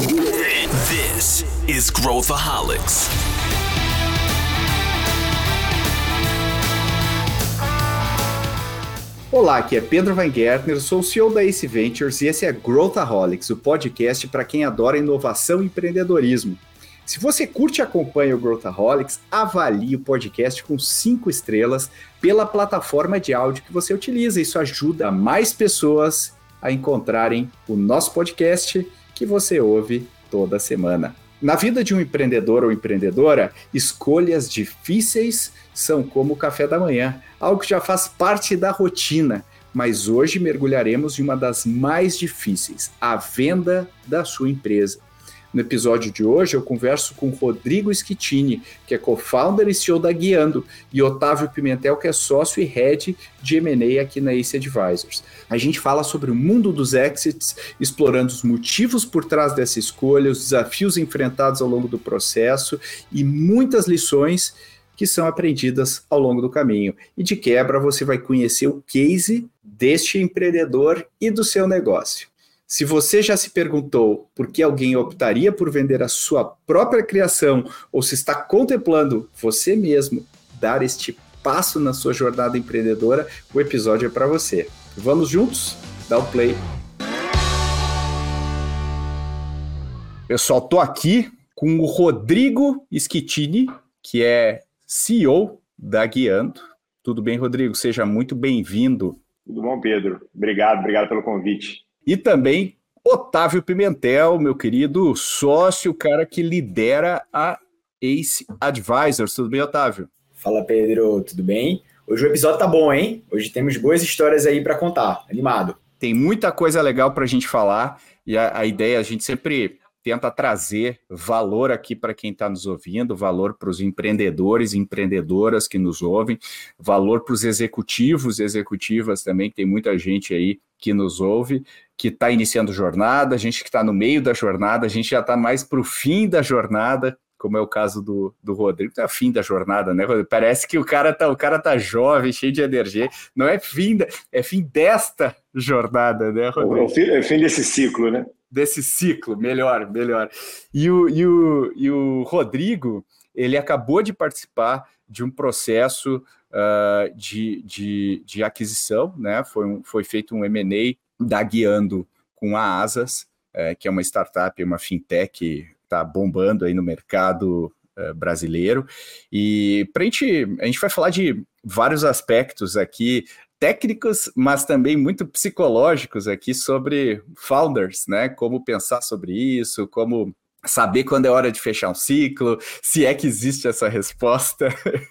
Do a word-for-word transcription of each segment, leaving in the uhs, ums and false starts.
This is Growthaholics. Olá, aqui é Pedro Weingärtner, sou o C E O da Ace Ventures e esse é Growthaholics, o podcast para quem adora inovação e empreendedorismo. Se você curte e acompanha o Growthaholics, avalie o podcast com cinco estrelas pela plataforma de áudio que você utiliza. Isso ajuda mais pessoas a encontrarem o nosso podcast que você ouve toda semana. Na vida de um empreendedor ou empreendedora, escolhas difíceis são como o café da manhã, algo que já faz parte da rotina. Mas hoje mergulharemos em uma das mais difíceis, a venda da sua empresa. No episódio de hoje, eu converso com Rodrigo Schettini, que é co-founder e C E O da Guiando, e Otávio Pimentel, que é sócio e head de M and A aqui na Ace Advisors. A gente fala sobre o mundo dos exits, explorando os motivos por trás dessa escolha, os desafios enfrentados ao longo do processo e muitas lições que são aprendidas ao longo do caminho. E de quebra, você vai conhecer o case deste empreendedor e do seu negócio. Se você já se perguntou por que alguém optaria por vender a sua própria criação ou se está contemplando você mesmo dar este passo na sua jornada empreendedora, o episódio é para você. Vamos juntos? Dá o play. Pessoal, estou aqui com o Rodrigo Schettini, que é C E O da Guiando. Tudo bem, Rodrigo? Seja muito bem-vindo. Tudo bom, Pedro? Obrigado, obrigado pelo convite. E também Otávio Pimentel, meu querido sócio, o cara que lidera a Ace Advisors. Tudo bem, Otávio? Fala, Pedro, tudo bem? Hoje o episódio tá bom, hein? Hoje temos boas histórias aí para contar. Animado. Tem muita coisa legal para a gente falar e a, a ideia, a gente sempre tenta trazer valor aqui para quem está nos ouvindo, valor para os empreendedores e empreendedoras que nos ouvem, valor para os executivos e executivas também, que tem muita gente aí que nos ouve, que está iniciando jornada, a gente que está no meio da jornada, a gente já está mais para o fim da jornada, como é o caso do, do Rodrigo, é o fim da jornada, né, Rodrigo? Parece que o cara tá, o cara tá jovem, cheio de energia, não é fim, da, é fim desta jornada, né, Rodrigo? É o fim, é o fim desse ciclo, né? Desse ciclo, melhor, melhor. E o, e, o, e o Rodrigo, ele acabou de participar de um processo uh, de, de, de aquisição, né? Foi, um, foi feito um M and A da Guiando com a Asas, uh, que é uma startup, uma fintech que está bombando aí no mercado uh, brasileiro. E pra gente, a gente vai falar de vários aspectos aqui, técnicos, mas também muito psicológicos aqui sobre founders, né? Como pensar sobre isso, como saber quando é hora de fechar um ciclo, se é que existe essa resposta.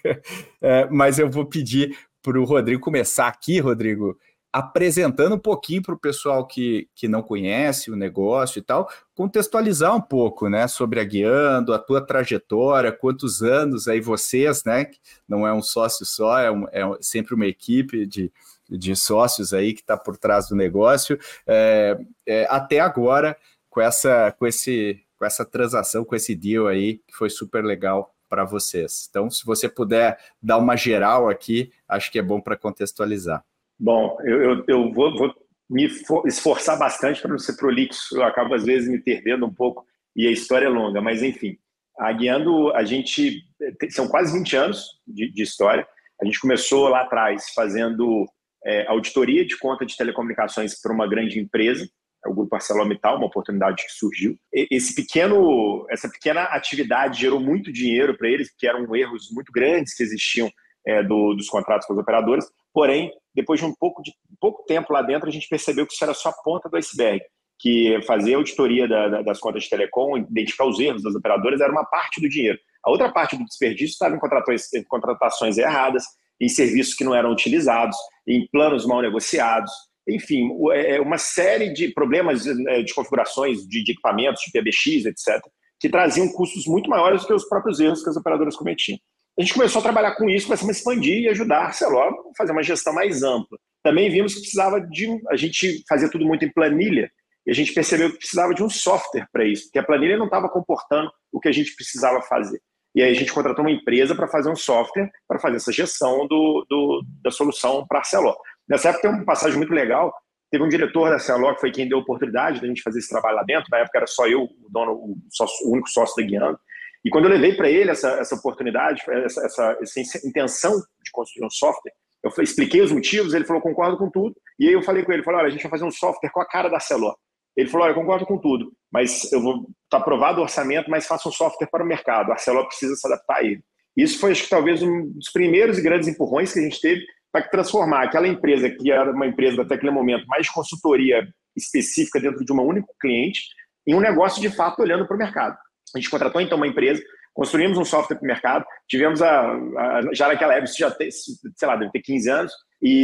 É, mas eu vou pedir para o Rodrigo começar aqui, Rodrigo, apresentando um pouquinho para o pessoal que, que não conhece o negócio e tal, contextualizar um pouco, né, sobre a Guiando, a tua trajetória, quantos anos aí vocês, né, não é um sócio só, é, um, é sempre uma equipe de, de sócios aí que está por trás do negócio, é, é, até agora com essa, com, esse, com essa transação, com esse deal aí, que foi super legal para vocês. Então, se você puder dar uma geral aqui, acho que é bom para contextualizar. Bom, eu, eu, eu vou, vou me for, esforçar bastante para não ser prolixo, eu acabo às vezes me perdendo um pouco e a história é longa, mas enfim, a Guiando, a gente, são quase vinte anos de, de história, a gente começou lá atrás fazendo é, auditoria de conta de telecomunicações para uma grande empresa, o Grupo ArcelorMittal, uma oportunidade que surgiu. Esse pequeno, essa pequena atividade gerou muito dinheiro para eles, porque eram erros muito grandes que existiam é, do, dos contratos com os operadores. Porém, depois de um pouco, de um pouco tempo lá dentro, a gente percebeu que isso era só a ponta do iceberg, que fazer a auditoria da, da, das contas de telecom, identificar os erros das operadoras, era uma parte do dinheiro. A outra parte do desperdício estava em contratações, em contratações erradas, em serviços que não eram utilizados, em planos mal negociados, enfim, é uma série de problemas de configurações de, de equipamentos, de P B X, etcétera, que traziam custos muito maiores do que os próprios erros que as operadoras cometiam. A gente começou a trabalhar com isso, começamos a expandir e ajudar a Arcelor a fazer uma gestão mais ampla. Também vimos que precisava de... A gente fazia tudo muito em planilha e a gente percebeu que precisava de um software para isso, porque a planilha não estava comportando o que a gente precisava fazer. E aí a gente contratou uma empresa para fazer um software para fazer essa gestão do, do, da solução para a Arcelor. Nessa época tem uma passagem muito legal, teve um diretor da Cello, que foi quem deu a oportunidade da gente fazer esse trabalho lá dentro. Na época era só eu, o dono, o, sócio, o único sócio da Guiando. E quando eu levei para ele essa, essa oportunidade, essa, essa, essa intenção de construir um software, eu expliquei os motivos, ele falou, concordo com tudo. E aí eu falei com ele, falei, olha, a gente vai fazer um software com a cara da Cello. Ele falou, olha, eu concordo com tudo, mas eu vou estar aprovado o orçamento, mas faça um software para o mercado. A Cello precisa se adaptar a ele. Isso foi, acho que talvez, um dos primeiros e grandes empurrões que a gente teve para transformar aquela empresa, que era uma empresa até aquele momento mais de consultoria específica dentro de um único cliente, em um negócio de fato olhando para o mercado. A gente contratou então uma empresa, construímos um software para o mercado, tivemos a, a, já naquela época, já tem, sei lá, deve ter quinze anos,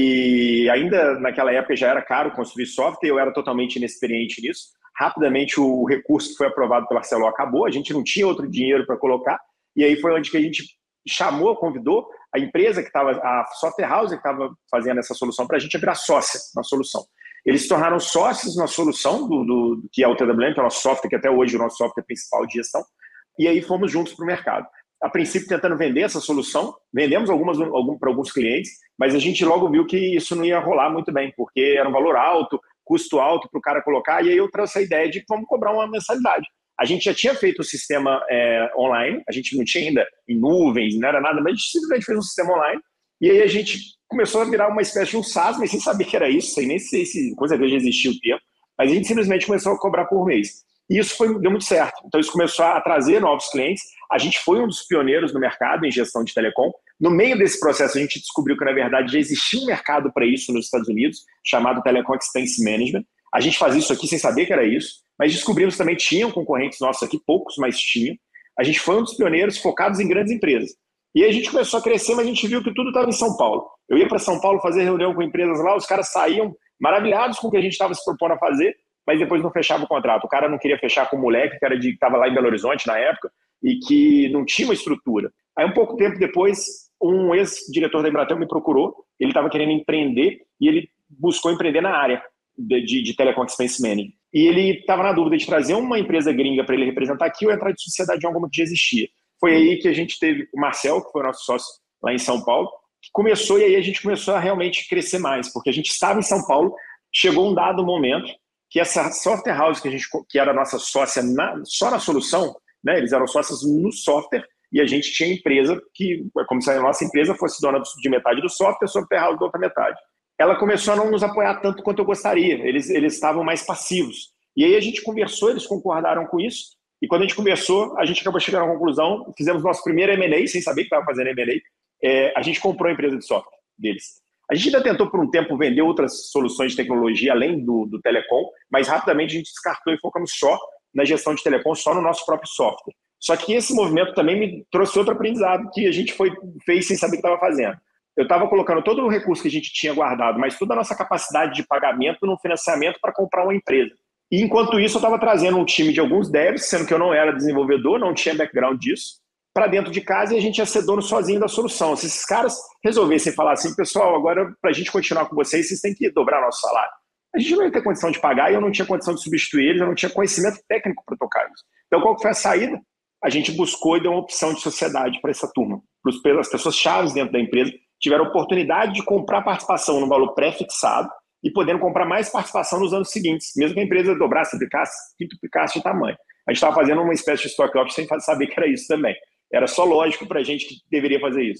e ainda naquela época já era caro construir software, eu era totalmente inexperiente nisso. Rapidamente o recurso que foi aprovado pela Cello acabou, a gente não tinha outro dinheiro para colocar, e aí foi onde que a gente chamou, convidou a empresa que estava, a software house que estava fazendo essa solução para a gente virar sócia na solução. Eles se tornaram sócios na solução do, do, que é o T W M, que é o nosso software, que até hoje é o nosso software principal de gestão, e aí fomos juntos para o mercado. A princípio, tentando vender essa solução, vendemos algumas algum, para alguns clientes, mas a gente logo viu que isso não ia rolar muito bem, porque era um valor alto, custo alto para o cara colocar, e aí eu trouxe a ideia de que vamos cobrar uma mensalidade. A gente já tinha feito o sistema é, online, a gente não tinha ainda em nuvens, não era nada, mas a gente simplesmente fez um sistema online, e aí a gente começou a virar uma espécie de um SaaS, mas sem saber que era isso, sem nem sei se coisa já existia o tempo, mas a gente simplesmente começou a cobrar por mês. E isso foi, deu muito certo. Então isso começou a trazer novos clientes. A gente foi um dos pioneiros no mercado em gestão de telecom. No meio desse processo, a gente descobriu que, na verdade, já existia um mercado para isso nos Estados Unidos, chamado Telecom Expense Management. A gente fazia isso aqui sem saber que era isso, mas descobrimos também que tinham concorrentes nossos aqui, poucos, mas tinham. A gente foi um dos pioneiros focados em grandes empresas. E aí a gente começou a crescer, mas a gente viu que tudo estava em São Paulo. Eu ia para São Paulo fazer reunião com empresas lá, os caras saíam maravilhados com o que a gente estava se propondo a fazer, mas depois não fechava o contrato. O cara não queria fechar com o moleque, que era de, estava lá em Belo Horizonte na época, e que não tinha uma estrutura. Aí, um pouco tempo depois, um ex-diretor da Embratel me procurou, ele estava querendo empreender, e ele buscou empreender na área de, de, de Telecom Expense Management. E ele estava na dúvida de trazer uma empresa gringa para ele representar aqui ou entrar de sociedade de alguma que já existia. Foi aí que a gente teve o Marcel, que foi o nosso sócio lá em São Paulo, que começou, e aí a gente começou a realmente crescer mais, porque a gente estava em São Paulo, chegou um dado momento que essa software house que, a gente, que era a nossa sócia na, só na solução, né, eles eram sócios no software, e a gente tinha empresa que, como se a nossa empresa fosse dona de metade do software, a software house da outra metade. Ela começou a não nos apoiar tanto quanto eu gostaria, eles, eles estavam mais passivos. E aí a gente conversou, eles concordaram com isso, e quando a gente conversou, a gente acabou chegando à conclusão, fizemos nosso primeiro M and A, sem saber que estava fazendo M and A, é, a gente comprou a empresa de software deles. A gente ainda tentou por um tempo vender outras soluções de tecnologia além do, do telecom, mas rapidamente a gente descartou e focamos só na gestão de telecom, só no nosso próprio software. Só que esse movimento também me trouxe outro aprendizado que a gente foi, fez sem saber o que estava fazendo. Eu estava colocando todo o recurso que a gente tinha guardado, mas toda a nossa capacidade de pagamento no financiamento para comprar uma empresa. E enquanto isso eu estava trazendo um time de alguns devs, sendo que eu não era desenvolvedor, não tinha background disso, para dentro de casa, e a gente ia ser dono sozinho da solução. Se esses caras resolvessem falar assim, pessoal, agora para a gente continuar com vocês, vocês têm que dobrar nosso salário. A gente não ia ter condição de pagar e eu não tinha condição de substituir eles, eu não tinha conhecimento técnico para tocar isso. Então, qual que foi a saída? A gente buscou e deu uma opção de sociedade para essa turma. As pessoas chaves dentro da empresa tiveram a oportunidade de comprar participação no valor pré-fixado e podendo comprar mais participação nos anos seguintes, mesmo que a empresa dobrasse, triplicasse, quintuplicasse de tamanho. A gente estava fazendo uma espécie de stock option sem saber que era isso também. Era só lógico para a gente que deveria fazer isso.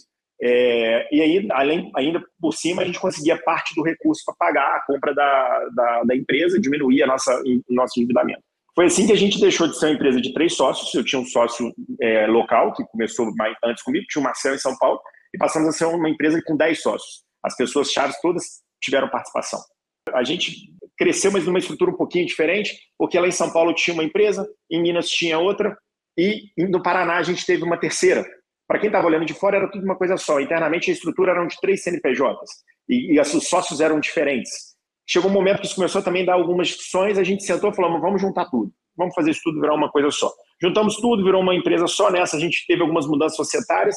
É, e aí, além, ainda por cima, a gente conseguia parte do recurso para pagar a compra da, da, da empresa, diminuir a nossa, o nosso endividamento. Foi assim que a gente deixou de ser uma empresa de três sócios. Eu tinha um sócio é, local, que começou mais antes comigo, tinha o Marcel em São Paulo, e passamos a ser uma empresa com dez sócios. As pessoas chaves todas tiveram participação. A gente cresceu, mas numa estrutura um pouquinho diferente, porque lá em São Paulo tinha uma empresa, em Minas tinha outra, e no Paraná a gente teve uma terceira. Para quem estava olhando de fora, era tudo uma coisa só. Internamente, a estrutura era de três C N P Js, e, e os sócios eram diferentes. Chegou um momento que isso começou a também dar algumas discussões, a gente sentou e falou, vamos juntar tudo, vamos fazer isso tudo virar uma coisa só. Juntamos tudo, virou uma empresa só. Nessa a gente teve algumas mudanças societárias,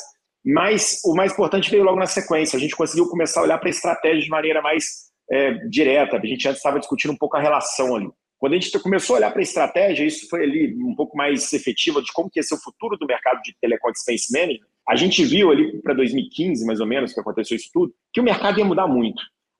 mas o mais importante veio logo na sequência. A gente conseguiu começar a olhar para a estratégia de maneira mais é, direta. A gente antes estava discutindo um pouco a relação ali. Quando a gente começou a olhar para a estratégia, isso foi ali um pouco mais efetivo de como que ia ser o futuro do mercado de Telecom Expense Management. A gente viu ali para dois mil e quinze, mais ou menos, que aconteceu isso tudo, que o mercado ia mudar muito.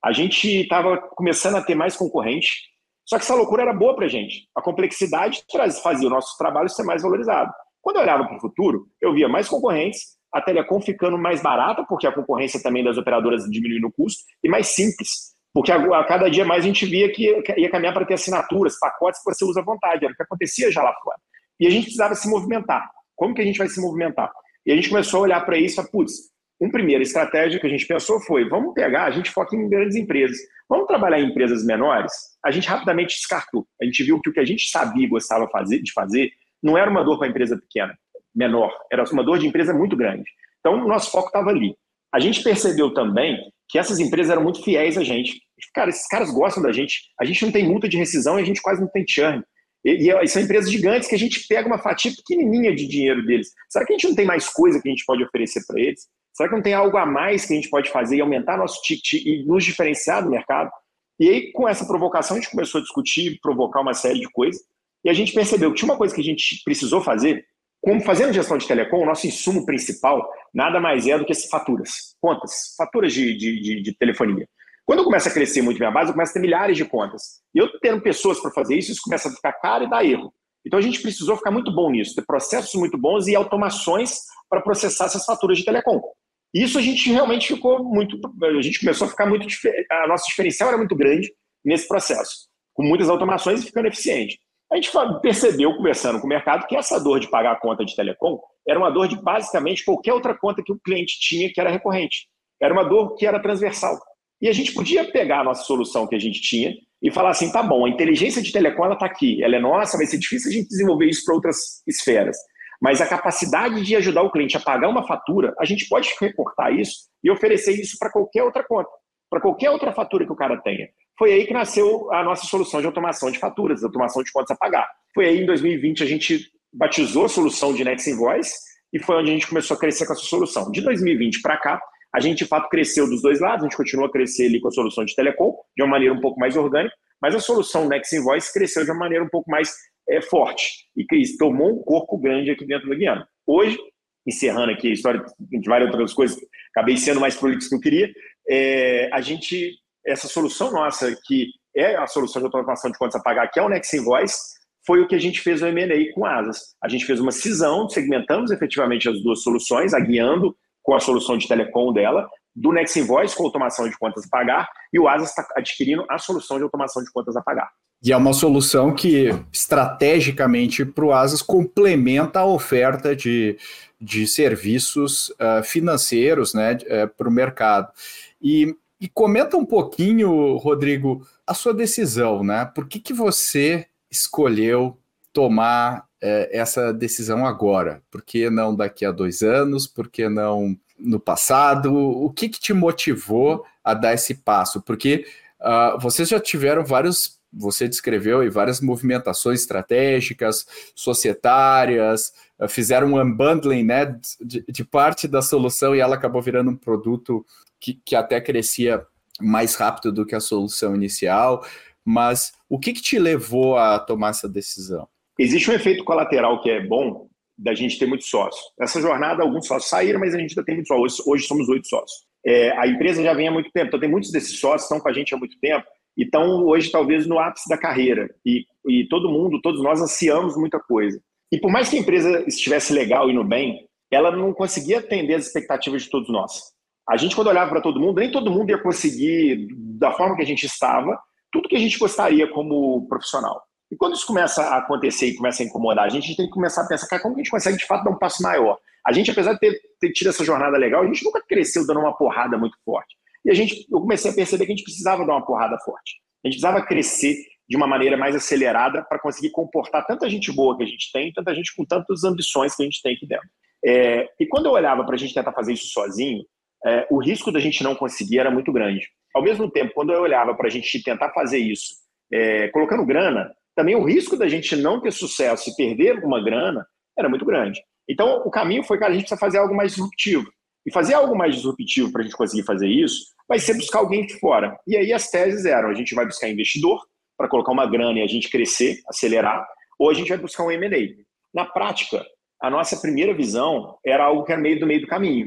A gente estava começando a ter mais concorrente, só que essa loucura era boa para a gente. A complexidade fazia o nosso trabalho ser mais valorizado. Quando eu olhava para o futuro, eu via mais concorrentes, a telecom ficando mais barata, porque a concorrência também das operadoras diminuindo o custo, e mais simples, porque a, a cada dia mais a gente via que ia, ia caminhar para ter assinaturas, pacotes que você usa à vontade, era o que acontecia já lá fora. E a gente precisava se movimentar. Como que a gente vai se movimentar? E a gente começou a olhar para isso e falar, putz, uma primeira estratégia que a gente pensou foi, vamos pegar, a gente foca em grandes empresas, vamos trabalhar em empresas menores? A gente rapidamente descartou. A gente viu que o que a gente sabia e gostava de fazer não era uma dor para a empresa pequena, menor, era uma dor de empresa muito grande. Então, o nosso foco estava ali. A gente percebeu também que essas empresas eram muito fiéis a gente. Cara, esses caras gostam da gente, a gente não tem multa de rescisão e a gente quase não tem churn. E, e são empresas gigantes que a gente pega uma fatia pequenininha de dinheiro deles. Será que a gente não tem mais coisa que a gente pode oferecer para eles? Será que não tem algo a mais que a gente pode fazer e aumentar nosso ticket e nos diferenciar do mercado? E aí, com essa provocação, a gente começou a discutir, provocar uma série de coisas, e a gente percebeu que tinha uma coisa que a gente precisou fazer, como fazendo gestão de telecom, o nosso insumo principal nada mais é do que as faturas, contas, faturas de, de, de, de telefonia. Quando eu começo a crescer muito minha base, eu começo a ter milhares de contas. E eu tendo pessoas para fazer isso, isso começa a ficar caro e dá erro. Então a gente precisou ficar muito bom nisso, ter processos muito bons e automações para processar essas faturas de telecom. Isso a gente realmente ficou muito... A gente começou a ficar muito... A nossa diferencial era muito grande nesse processo, com muitas automações e ficando eficiente. A gente percebeu, conversando com o mercado, que essa dor de pagar a conta de telecom era uma dor de basicamente qualquer outra conta que o cliente tinha que era recorrente. Era uma dor que era transversal. E a gente podia pegar a nossa solução que a gente tinha e falar assim, tá bom, a inteligência de telecom ela está aqui, ela é nossa, vai ser difícil a gente desenvolver isso para outras esferas. Mas a capacidade de ajudar o cliente a pagar uma fatura, a gente pode reportar isso e oferecer isso para qualquer outra conta, para qualquer outra fatura que o cara tenha. Foi aí que nasceu a nossa solução de automação de faturas, automação de contas a pagar. Foi aí em dois mil e vinte a gente batizou a solução de Next Invoice e foi onde a gente começou a crescer com essa solução. De dois mil e vinte para cá, a gente de fato cresceu dos dois lados, a gente continua a crescer ali com a solução de telecom, de uma maneira um pouco mais orgânica, mas a solução Next Invoice cresceu de uma maneira um pouco mais é, forte e tomou um corpo grande aqui dentro da Guiana. Hoje, encerrando aqui a história de várias outras coisas, acabei sendo mais prolixo que eu queria, é, a gente... Essa solução nossa, que é a solução de automação de contas a pagar, que é o Next Invoice, foi o que a gente fez no M and A com a Asas. A gente fez uma cisão, segmentamos efetivamente as duas soluções, a Guiando com a solução de telecom dela, do Next Invoice com automação de contas a pagar, e o Asas está adquirindo a solução de automação de contas a pagar. E é uma solução que, estrategicamente, para o Asas, complementa a oferta de, de serviços uh, financeiros, né, uh, para o mercado. E E comenta um pouquinho, Rodrigo, a sua decisão, né? Por que, que você escolheu tomar é, essa decisão agora? Por que não daqui a dois anos? Por que não no passado? O que, que te motivou a dar esse passo? Porque uh, vocês já tiveram vários, você descreveu aí, várias movimentações estratégicas, societárias, uh, fizeram um unbundling, né, de, de parte da solução e ela acabou virando um produto Que, que até crescia mais rápido do que a solução inicial, mas o que, que te levou a tomar essa decisão? Existe um efeito colateral que é bom da gente ter muitos sócios. Nessa jornada, alguns sócios saíram, mas a gente ainda tem muitos sócios. Hoje, hoje somos oito sócios. É, a empresa já vem há muito tempo, então tem muitos desses sócios que estão com a gente há muito tempo e estão hoje talvez no ápice da carreira. E, e todo mundo, todos nós ansiamos muita coisa. E por mais que a empresa estivesse legal e no bem, ela não conseguia atender as expectativas de todos nós. A gente, quando olhava para todo mundo, nem todo mundo ia conseguir, da forma que a gente estava, tudo que a gente gostaria como profissional. E quando isso começa a acontecer e começa a incomodar a gente, a gente tem que começar a pensar, cara, como que a gente consegue, de fato, dar um passo maior? A gente, apesar de ter, ter tido essa jornada legal, a gente nunca cresceu dando uma porrada muito forte. E a gente, eu comecei a perceber que a gente precisava dar uma porrada forte. A gente precisava crescer de uma maneira mais acelerada para conseguir comportar tanta gente boa que a gente tem, tanta gente com tantas ambições que a gente tem aqui dentro. É, e quando eu olhava para a gente tentar fazer isso sozinho, É, o risco da gente não conseguir era muito grande. Ao mesmo tempo, quando eu olhava para a gente tentar fazer isso, é, colocando grana, também o risco da gente não ter sucesso e perder alguma grana era muito grande. Então, o caminho foi, cara, a gente precisa fazer algo mais disruptivo. E fazer algo mais disruptivo para a gente conseguir fazer isso vai ser buscar alguém de fora. E aí as teses eram, a gente vai buscar investidor para colocar uma grana e a gente crescer, acelerar, ou a gente vai buscar um M and A. Na prática, a nossa primeira visão era algo que era meio do meio do caminho.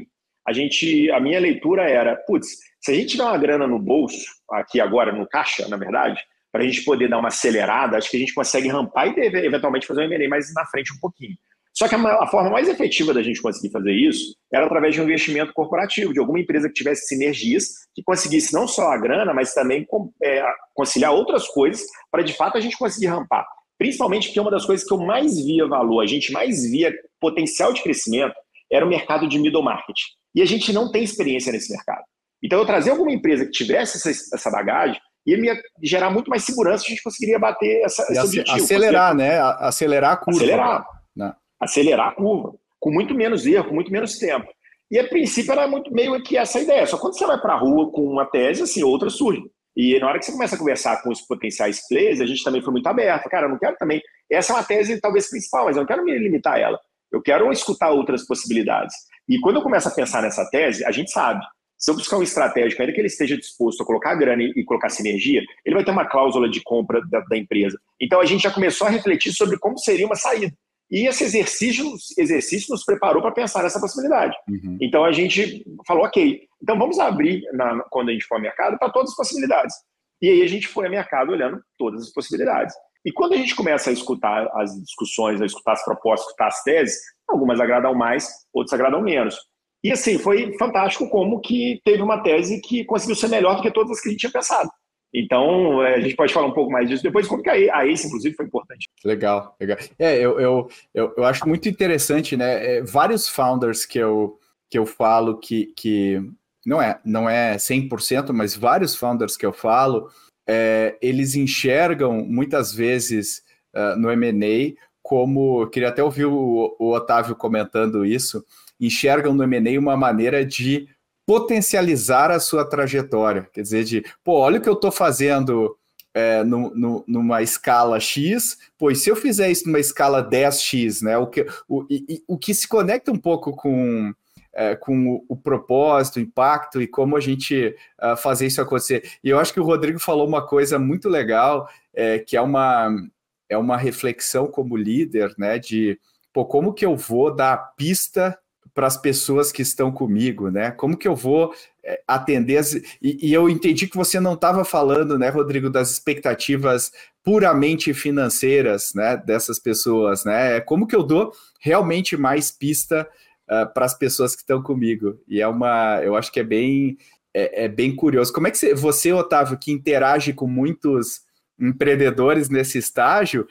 a gente, a minha leitura era, putz, se a gente tiver uma grana no bolso, aqui agora, no caixa, na verdade, para a gente poder dar uma acelerada, acho que a gente consegue rampar e deve, eventualmente fazer um M and A mais na frente um pouquinho. Só que a, a forma mais efetiva da gente conseguir fazer isso era através de um investimento corporativo, de alguma empresa que tivesse sinergias, que conseguisse não só a grana, mas também com, é, conciliar outras coisas para, de fato, a gente conseguir rampar. Principalmente porque uma das coisas que eu mais via valor, a gente mais via potencial de crescimento, era o mercado de middle market. E a gente não tem experiência nesse mercado. Então, eu trazer alguma empresa que tivesse essa, essa bagagem ia me gerar muito mais segurança, a gente conseguiria bater essa, esse objetivo. Acelerar, conseguir... né? Acelerar a curva. Acelerar. Não. Acelerar a curva. Com muito menos erro, com muito menos tempo. E, a princípio, era muito meio que essa ideia. Só quando você vai para a rua com uma tese, assim, outra surge. E na hora que você começa a conversar com os potenciais players, a gente também foi muito aberto. Cara, eu não quero também... Essa é uma tese talvez principal, mas eu não quero me limitar a ela. Eu quero escutar outras possibilidades. E quando eu começo a pensar nessa tese, a gente sabe. Se eu buscar um estratégico, ainda que ele esteja disposto a colocar grana e, e colocar sinergia, ele vai ter uma cláusula de compra da, da empresa. Então, a gente já começou a refletir sobre como seria uma saída. E esse exercício, exercício nos preparou para pensar nessa possibilidade. Uhum. Então, a gente falou, ok, então vamos abrir, na, quando a gente for ao mercado, para todas as possibilidades. E aí a gente foi ao mercado olhando todas as possibilidades. E quando a gente começa a escutar as discussões, a escutar as propostas, a escutar as teses, algumas agradam mais, outras agradam menos. E assim, foi fantástico como que teve uma tese que conseguiu ser melhor do que todas as que a gente tinha pensado. Então, a gente pode falar um pouco mais disso depois, como que a ACE, inclusive, foi importante. Legal, legal. É, eu, eu, eu, eu acho muito interessante, né? É, vários founders que eu, que eu falo que, que não é, não é cem por cento, mas vários founders que eu falo, é, eles enxergam muitas vezes uh, no M and A como, eu queria até ouvir o, o Otávio comentando isso, enxergam no M and A uma maneira de potencializar a sua trajetória, quer dizer, de, pô, olha o que eu estou fazendo é, no, no, numa escala X, pois se eu fizer isso numa escala dez x, né, o que, o, e, o que se conecta um pouco com, é, com o, o propósito, o impacto e como a gente uh, fazer isso acontecer. E eu acho que o Rodrigo falou uma coisa muito legal, é, que é uma, é uma reflexão como líder, né, de, pô, como que eu vou dar a pista para as pessoas que estão comigo, né? Como que eu vou é, atender as... E, e eu entendi que você não estava falando, né, Rodrigo, das expectativas puramente financeiras, né, dessas pessoas, né? Como que eu dou realmente mais pista uh, para as pessoas que estão comigo? E é uma... Eu acho que é bem, é, é bem curioso. Como é que você, você, Otávio, que interage com muitos empreendedores nesse estágio,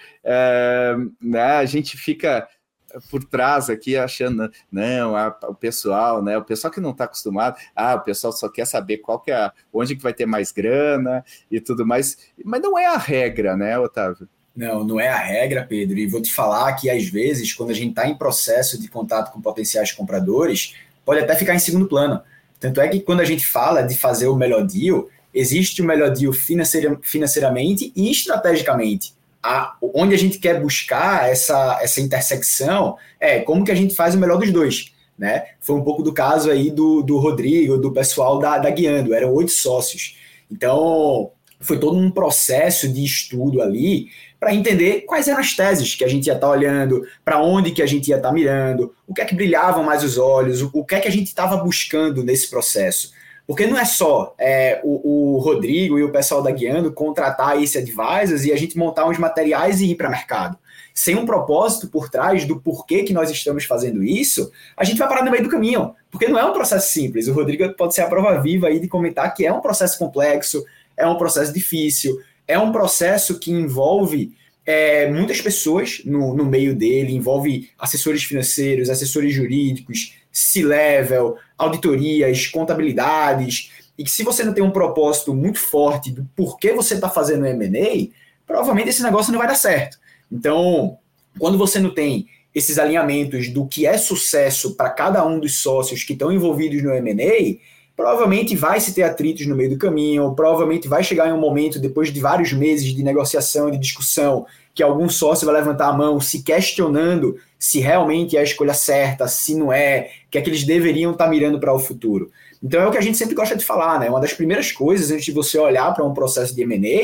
é, né, a gente fica... por trás aqui, achando, não, a, o pessoal, né, o pessoal que não está acostumado, ah, o pessoal só quer saber qual que é, onde que vai ter mais grana e tudo mais, mas não é a regra, né, Otávio? Não, não é a regra, Pedro, e vou te falar que às vezes, quando a gente está em processo de contato com potenciais compradores, pode até ficar em segundo plano, tanto é que quando a gente fala de fazer o melhor deal, existe o melhor deal financeira, financeiramente e estrategicamente. A, onde a gente quer buscar essa, essa intersecção é como que a gente faz o melhor dos dois, né? Foi um pouco do caso aí do, do Rodrigo, do pessoal da, da Guiando, eram oito sócios. Então, foi todo um processo de estudo ali para entender quais eram as teses que a gente ia estar olhando, para onde que a gente ia estar mirando, o que é que brilhavam mais os olhos, o, o que é que a gente estava buscando nesse processo. Porque não é só é, o, o Rodrigo e o pessoal da Guiando contratar esse advisors e a gente montar uns materiais e ir para o mercado. Sem um propósito por trás do porquê que nós estamos fazendo isso, a gente vai parar no meio do caminho. Porque não é um processo simples. O Rodrigo pode ser a prova viva aí de comentar que é um processo complexo, é um processo difícil, é um processo que envolve é, muitas pessoas no, no meio dele, envolve assessores financeiros, assessores jurídicos, C-level, auditorias, contabilidades, e que se você não tem um propósito muito forte do porquê você está fazendo M and A, provavelmente esse negócio não vai dar certo. Então, quando você não tem esses alinhamentos do que é sucesso para cada um dos sócios que estão envolvidos no M and A, provavelmente vai se ter atritos no meio do caminho, provavelmente vai chegar em um momento, depois de vários meses de negociação, de discussão, que algum sócio vai levantar a mão se questionando se realmente é a escolha certa, se não é, que é que eles deveriam estar mirando para o futuro. Então é o que a gente sempre gosta de falar, né? Uma das primeiras coisas antes de você olhar para um processo de M and A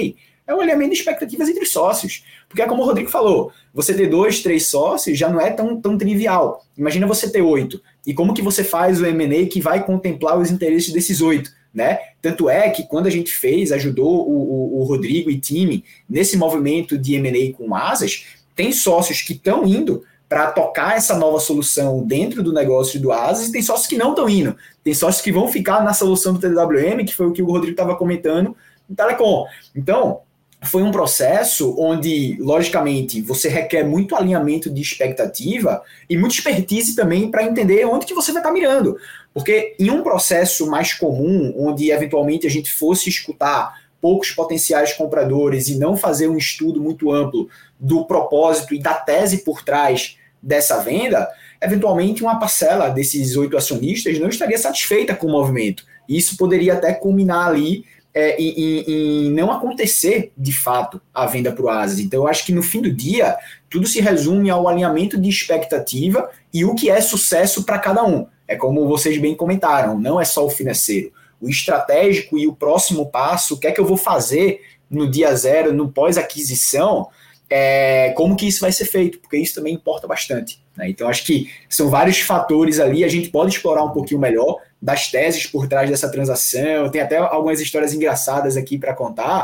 é o alinhamento de expectativas entre sócios. Porque é como o Rodrigo falou, você ter dois, três sócios já não é tão, tão trivial. Imagina você ter oito. E como que você faz o M and A que vai contemplar os interesses desses oito? Né? Tanto é que quando a gente fez, ajudou o, o, o Rodrigo e time nesse movimento de M and A com asas, tem sócios que estão indo para tocar essa nova solução dentro do negócio do asas e tem sócios que não estão indo. Tem sócios que vão ficar na solução do T W M, que foi o que o Rodrigo estava comentando, no Telecom. Então, foi um processo onde, logicamente, você requer muito alinhamento de expectativa e muita expertise também para entender onde que você vai estar mirando. Porque em um processo mais comum, onde eventualmente a gente fosse escutar poucos potenciais compradores e não fazer um estudo muito amplo do propósito e da tese por trás dessa venda, eventualmente uma parcela desses oito acionistas não estaria satisfeita com o movimento. E isso poderia até culminar ali É, em, em, em não acontecer de fato a venda para o Asas. Então eu acho que no fim do dia tudo se resume ao alinhamento de expectativa e o que é sucesso para cada um. É como vocês bem comentaram, não é só o financeiro, o estratégico e o próximo passo, o que é que eu vou fazer no dia zero, no pós-aquisição, é, como que isso vai ser feito, porque isso também importa bastante, né? Então acho que são vários fatores ali, a gente pode explorar um pouquinho melhor das teses por trás dessa transação, tem até algumas histórias engraçadas aqui para contar,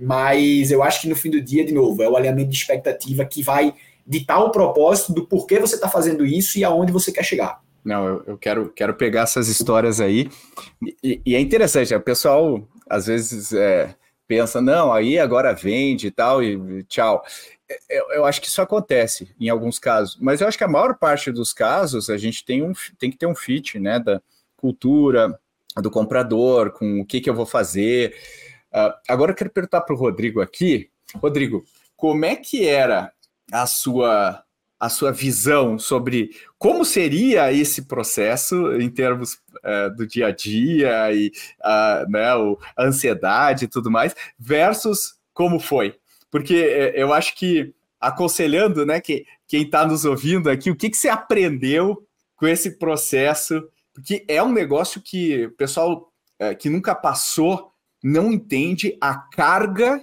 mas eu acho que no fim do dia, de novo, é o alinhamento de expectativa que vai ditar o propósito do porquê você está fazendo isso e aonde você quer chegar. Não, eu, eu quero, quero pegar essas histórias aí, e, e é interessante, o pessoal às vezes é, pensa, não, aí agora vende e tal, e tchau. Eu, eu acho que isso acontece em alguns casos, mas eu acho que a maior parte dos casos a gente tem, um, tem que ter um fit, né, da cultura do comprador, com o que, que eu vou fazer. Uh, agora eu quero perguntar para o Rodrigo aqui. Rodrigo, como é que era a sua, a sua visão sobre como seria esse processo em termos uh, do dia a dia e uh, né, o, a ansiedade e tudo mais, versus como foi? Porque uh, eu acho que, aconselhando, né, que, quem está nos ouvindo aqui, o que, que você aprendeu com esse processo? Porque é um negócio que o pessoal é, que nunca passou não entende a carga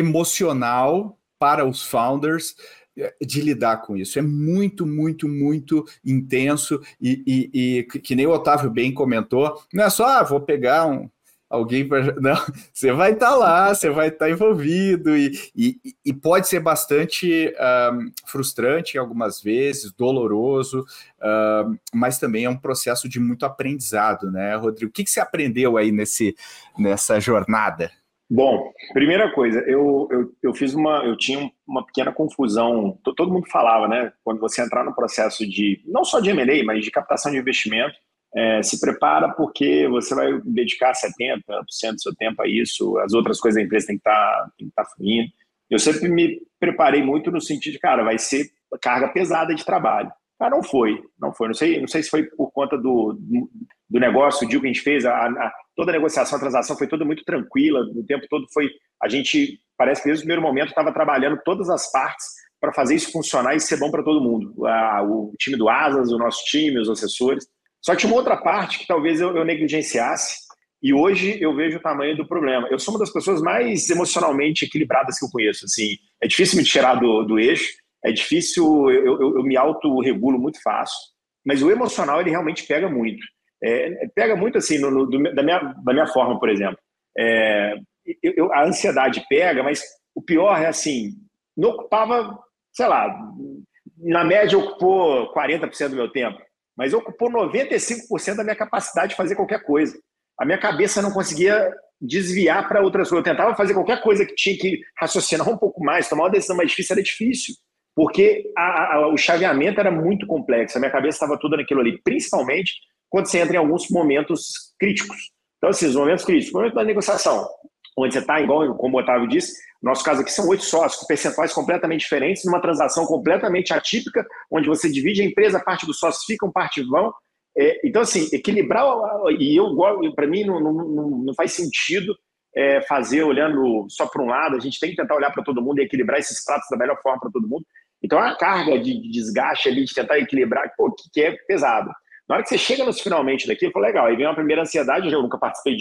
emocional para os founders de lidar com isso. É muito, muito, muito intenso e, e, e que nem o Otávio bem comentou, não é só, ah, vou pegar um, alguém para... Não, você vai estar lá, você vai estar envolvido e, e, e pode ser bastante um, frustrante algumas vezes, doloroso, um, mas também é um processo de muito aprendizado, né, Rodrigo? O que, que você aprendeu aí nesse, nessa jornada? Bom, primeira coisa, eu, eu, eu fiz uma, eu tinha uma pequena confusão, todo mundo falava, né, quando você entrar no processo de, não só de M and A, mas de captação de investimento, É, se prepara porque você vai dedicar setenta por cento do seu tempo a isso, as outras coisas da empresa têm que estar, tem que estar fluindo. Eu sempre me preparei muito no sentido de, cara, vai ser carga pesada de trabalho. Cara, não foi, não foi. Não sei, não sei se foi por conta do, do negócio, o deal que a gente fez, a, a, toda a negociação, a transação foi toda muito tranquila, o tempo todo foi, a gente, parece que desde o primeiro momento estava trabalhando todas as partes para fazer isso funcionar e ser bom para todo mundo. A, o time do Asas, o nosso time, os assessores. Só que tinha uma outra parte que talvez eu, eu negligenciasse e hoje eu vejo o tamanho do problema. Eu sou uma das pessoas mais emocionalmente equilibradas que eu conheço. Assim, é difícil me tirar do, do eixo, é difícil, eu, eu, eu me autorregulo muito fácil, mas o emocional ele realmente pega muito. É, pega muito assim, no, no, do, da, minha, da minha forma, por exemplo. É, eu, eu, a ansiedade pega, mas o pior é assim, não ocupava, sei lá, na média ocupou quarenta por cento do meu tempo. Mas ocupou noventa e cinco por cento da minha capacidade de fazer qualquer coisa. A minha cabeça não conseguia desviar para outras coisas. Eu tentava fazer qualquer coisa que tinha que raciocinar um pouco mais, tomar uma decisão mais difícil, era difícil, porque a, a, o chaveamento era muito complexo, a minha cabeça estava toda naquilo ali, principalmente quando você entra em alguns momentos críticos. Então, assim, os momentos críticos, o momento da negociação, onde você está, igual como o Otávio disse, no nosso caso aqui são oito sócios, com percentuais completamente diferentes, numa transação completamente atípica, onde você divide a empresa, parte dos sócios ficam, parte vão. É, então, assim, equilibrar, e eu para mim não, não, não faz sentido é, fazer olhando só para um lado, a gente tem que tentar olhar para todo mundo e equilibrar esses pratos da melhor forma para todo mundo. Então, a carga de, de desgaste ali, de tentar equilibrar, pô, que, que é pesado. Na hora que você chega nos finalmente daqui, eu falo, legal, aí vem uma primeira ansiedade, eu nunca participei disso,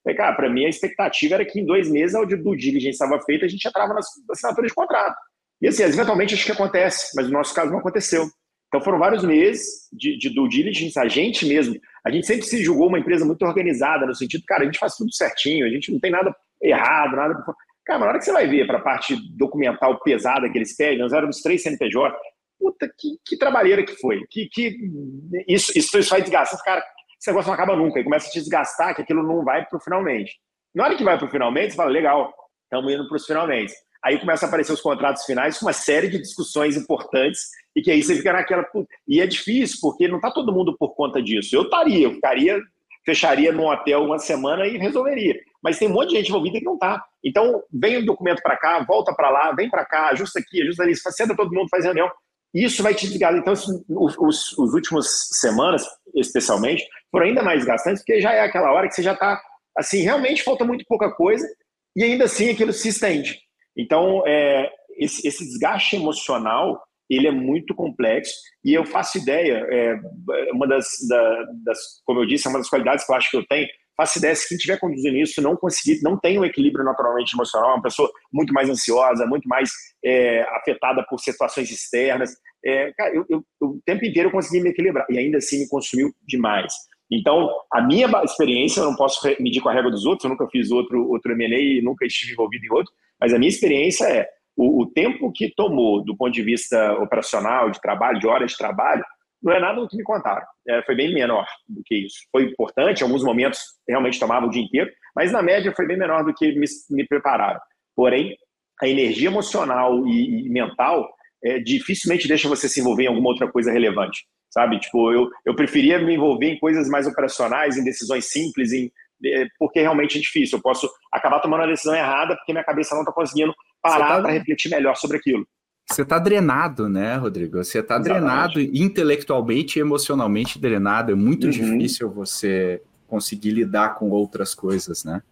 Falei, cara, para mim a expectativa era que em dois meses o due diligence estava feito, a gente entrava na assinatura de contrato. E assim, eventualmente acho que acontece, mas no nosso caso não aconteceu. Então foram vários meses de, de due diligence, a gente mesmo, a gente sempre se julgou uma empresa muito organizada, no sentido, cara, a gente faz tudo certinho, a gente não tem nada errado, nada... Cara, na hora que você vai ver para a parte documental pesada que eles pedem, nós éramos três C N P J, puta, que, que trabalheira que foi, que, que isso, isso, isso vai desgastar, cara, esse negócio não acaba nunca, e começa a te desgastar, que aquilo não vai para o finalmente. Na hora que vai para o finalmente, você fala, legal, estamos indo para os finalmente. Aí começa a aparecer os contratos finais com uma série de discussões importantes e que aí você fica naquela... E é difícil, porque não está todo mundo por conta disso. Eu estaria, eu ficaria, fecharia num hotel uma semana e resolveria. Mas tem um monte de gente envolvida que não está. Então, vem o documento para cá, volta para lá, vem para cá, ajusta aqui, ajusta ali, senta todo mundo, faz reunião. Isso vai te desgastar. Então, os, os, os últimos semanas, especialmente, foram ainda mais desgastantes, porque já é aquela hora que você já está... Assim, realmente falta muito pouca coisa e ainda assim aquilo se estende. Então, é, esse, esse desgaste emocional, ele é muito complexo e eu faço ideia, é, uma das, da, das, como eu disse, é uma das qualidades que eu acho que eu tenho, faço ideia se quem estiver conduzindo isso não conseguir, não tem um equilíbrio naturalmente emocional, é uma pessoa muito mais ansiosa, muito mais é, afetada por situações externas. É, cara, eu, eu, eu, o tempo inteiro eu consegui me equilibrar e ainda assim me consumiu demais. Então, a minha experiência, eu não posso medir com a régua dos outros, eu nunca fiz outro, outro M and A e nunca estive envolvido em outro, mas a minha experiência é o, o tempo que tomou do ponto de vista operacional, de trabalho, de horas de trabalho, não é nada do que me contaram. É, foi bem menor do que isso. Foi importante, em alguns momentos realmente tomava o dia inteiro, mas na média foi bem menor do que me, me prepararam. Porém, a energia emocional e, e mental é, dificilmente deixa você se envolver em alguma outra coisa relevante. Sabe? Tipo, eu, eu preferia me envolver em coisas mais operacionais, em decisões simples, em, porque realmente é difícil. Eu posso acabar tomando a decisão errada porque minha cabeça não está conseguindo parar tá... para refletir melhor sobre aquilo. Você está drenado, né, Rodrigo? Você está drenado intelectualmente e emocionalmente drenado. É muito uhum. difícil você conseguir lidar com outras coisas, né?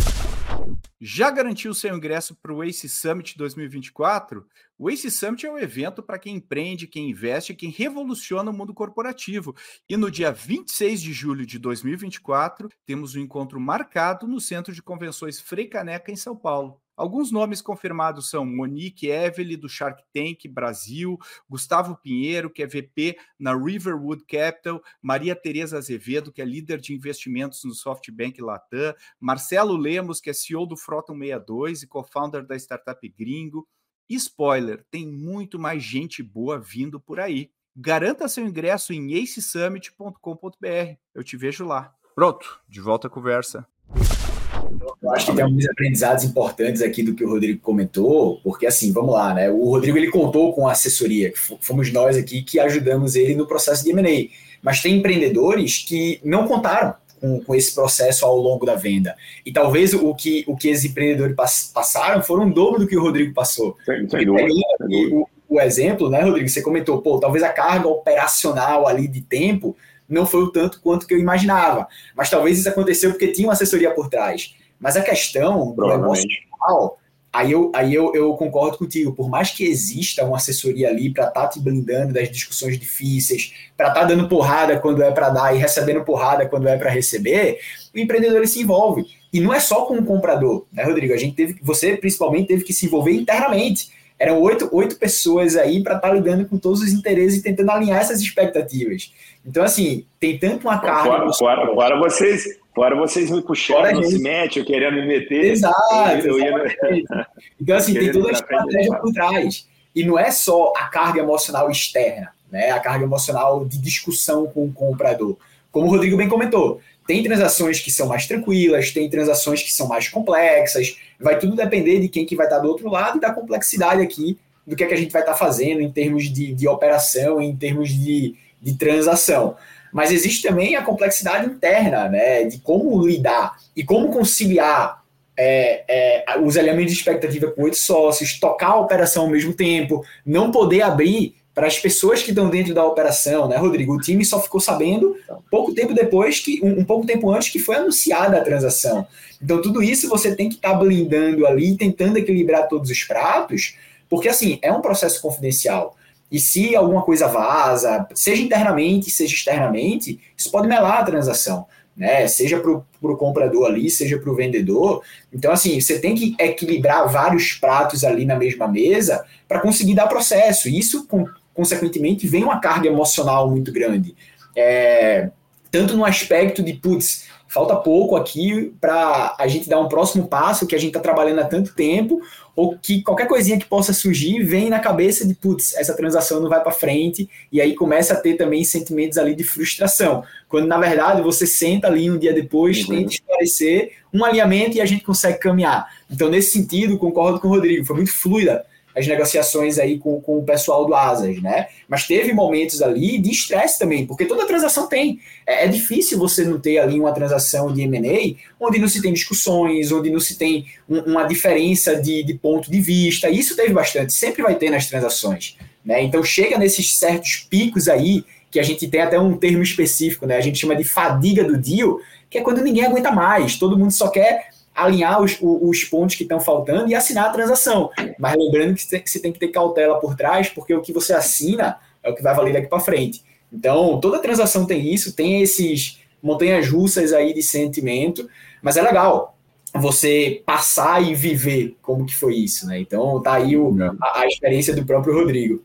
Já garantiu seu ingresso para o ACE Summit dois mil e vinte e quatro? O ACE Summit é um evento para quem empreende, quem investe, quem revoluciona o mundo corporativo. E no dia vinte e seis de julho de dois mil e vinte e quatro, temos um encontro marcado no Centro de Convenções Frei Caneca, em São Paulo. Alguns nomes confirmados são Monique Evely, do Shark Tank Brasil, Gustavo Pinheiro, que é V P na Riverwood Capital, Maria Tereza Azevedo, que é líder de investimentos no SoftBank Latam, Marcelo Lemos, que é C E O do Froton sessenta e dois e co-founder da startup Gringo. E spoiler, tem muito mais gente boa vindo por aí. Garanta seu ingresso em ace summit ponto com ponto b r. Eu te vejo lá. Pronto, de volta à conversa. Eu acho que tem alguns aprendizados importantes aqui do que o Rodrigo comentou, porque assim, vamos lá, né? O Rodrigo ele contou com a assessoria, fomos nós aqui que ajudamos ele no processo de M and A, mas tem empreendedores que não contaram com, com esse processo ao longo da venda. E talvez o que, o que esses empreendedores passaram foram o dobro do que o Rodrigo passou. Sem, sem dúvida, sem dúvida. O, o exemplo, né, Rodrigo? Você comentou, pô, talvez a carga operacional ali de tempo não foi o tanto quanto que eu imaginava, mas talvez isso aconteceu porque tinha uma assessoria por trás. Mas a questão do emocional, aí, eu, aí eu, eu concordo contigo, por mais que exista uma assessoria ali para estar tá te blindando das discussões difíceis, para estar tá dando porrada quando é para dar e recebendo porrada quando é para receber, o empreendedor ele se envolve. E não é só com o comprador, né, Rodrigo? A gente teve, você principalmente teve que se envolver internamente. Eram oito, oito pessoas aí para estar tá lidando com todos os interesses e tentando alinhar essas expectativas. Então, assim, tem tanto uma carga... Fora, fora, fora vocês... Fora vocês me puxaram no cimete, eu querendo me meter. Exato. Eu ia... Então, assim, tem toda a estratégia por trás. E não é só a carga emocional externa, né? A carga emocional de discussão com o comprador. Como o Rodrigo bem comentou, tem transações que são mais tranquilas, tem transações que são mais complexas, vai tudo depender de quem que vai estar do outro lado e da complexidade aqui do que, é que a gente vai estar fazendo em termos de, de operação, em termos de, de transação. Mas existe também a complexidade interna, né, de como lidar e como conciliar é, é, os elementos de expectativa com oito sócios, tocar a operação ao mesmo tempo, não poder abrir para as pessoas que estão dentro da operação, né, Rodrigo? O time só ficou sabendo pouco tempo depois, que, um, um pouco tempo antes que foi anunciada a transação. Então, tudo isso você tem que estar tá blindando ali, tentando equilibrar todos os pratos, porque, assim, é um processo confidencial. E se alguma coisa vaza, seja internamente, seja externamente, isso pode melar a transação. né? Seja para o comprador ali, seja para o vendedor. Então, assim, você tem que equilibrar vários pratos ali na mesma mesa para conseguir dar processo. E isso, com, consequentemente, vem uma carga emocional muito grande. É, tanto no aspecto de, putz, falta pouco aqui para a gente dar um próximo passo que a gente está trabalhando há tanto tempo, ou que qualquer coisinha que possa surgir vem na cabeça de, putz, essa transação não vai para frente, e aí começa a ter também sentimentos ali de frustração, quando na verdade você senta ali um dia depois, uhum. tenta esclarecer um alinhamento e a gente consegue caminhar. Então, nesse sentido, concordo com o Rodrigo, foi muito fluida as negociações aí com, com o pessoal do Asas, né? Mas teve momentos ali de estresse também, porque toda transação tem. É, é difícil você não ter ali uma transação de M and A onde não se tem discussões, onde não se tem um, uma diferença de, de ponto de vista. Isso teve bastante, sempre vai ter nas transações, né? Então chega nesses certos picos aí, que a gente tem até um termo específico, né? A gente chama de fadiga do deal, que é quando ninguém aguenta mais, todo mundo só quer alinhar os, os pontos que estão faltando e assinar a transação. Mas lembrando que você tem que ter cautela por trás, porque o que você assina é o que vai valer daqui para frente. Então, toda transação tem isso, tem esses montanhas russas aí de sentimento, mas é legal você passar e viver como que foi isso, né? Então, tá aí o, a, a experiência do próprio Rodrigo.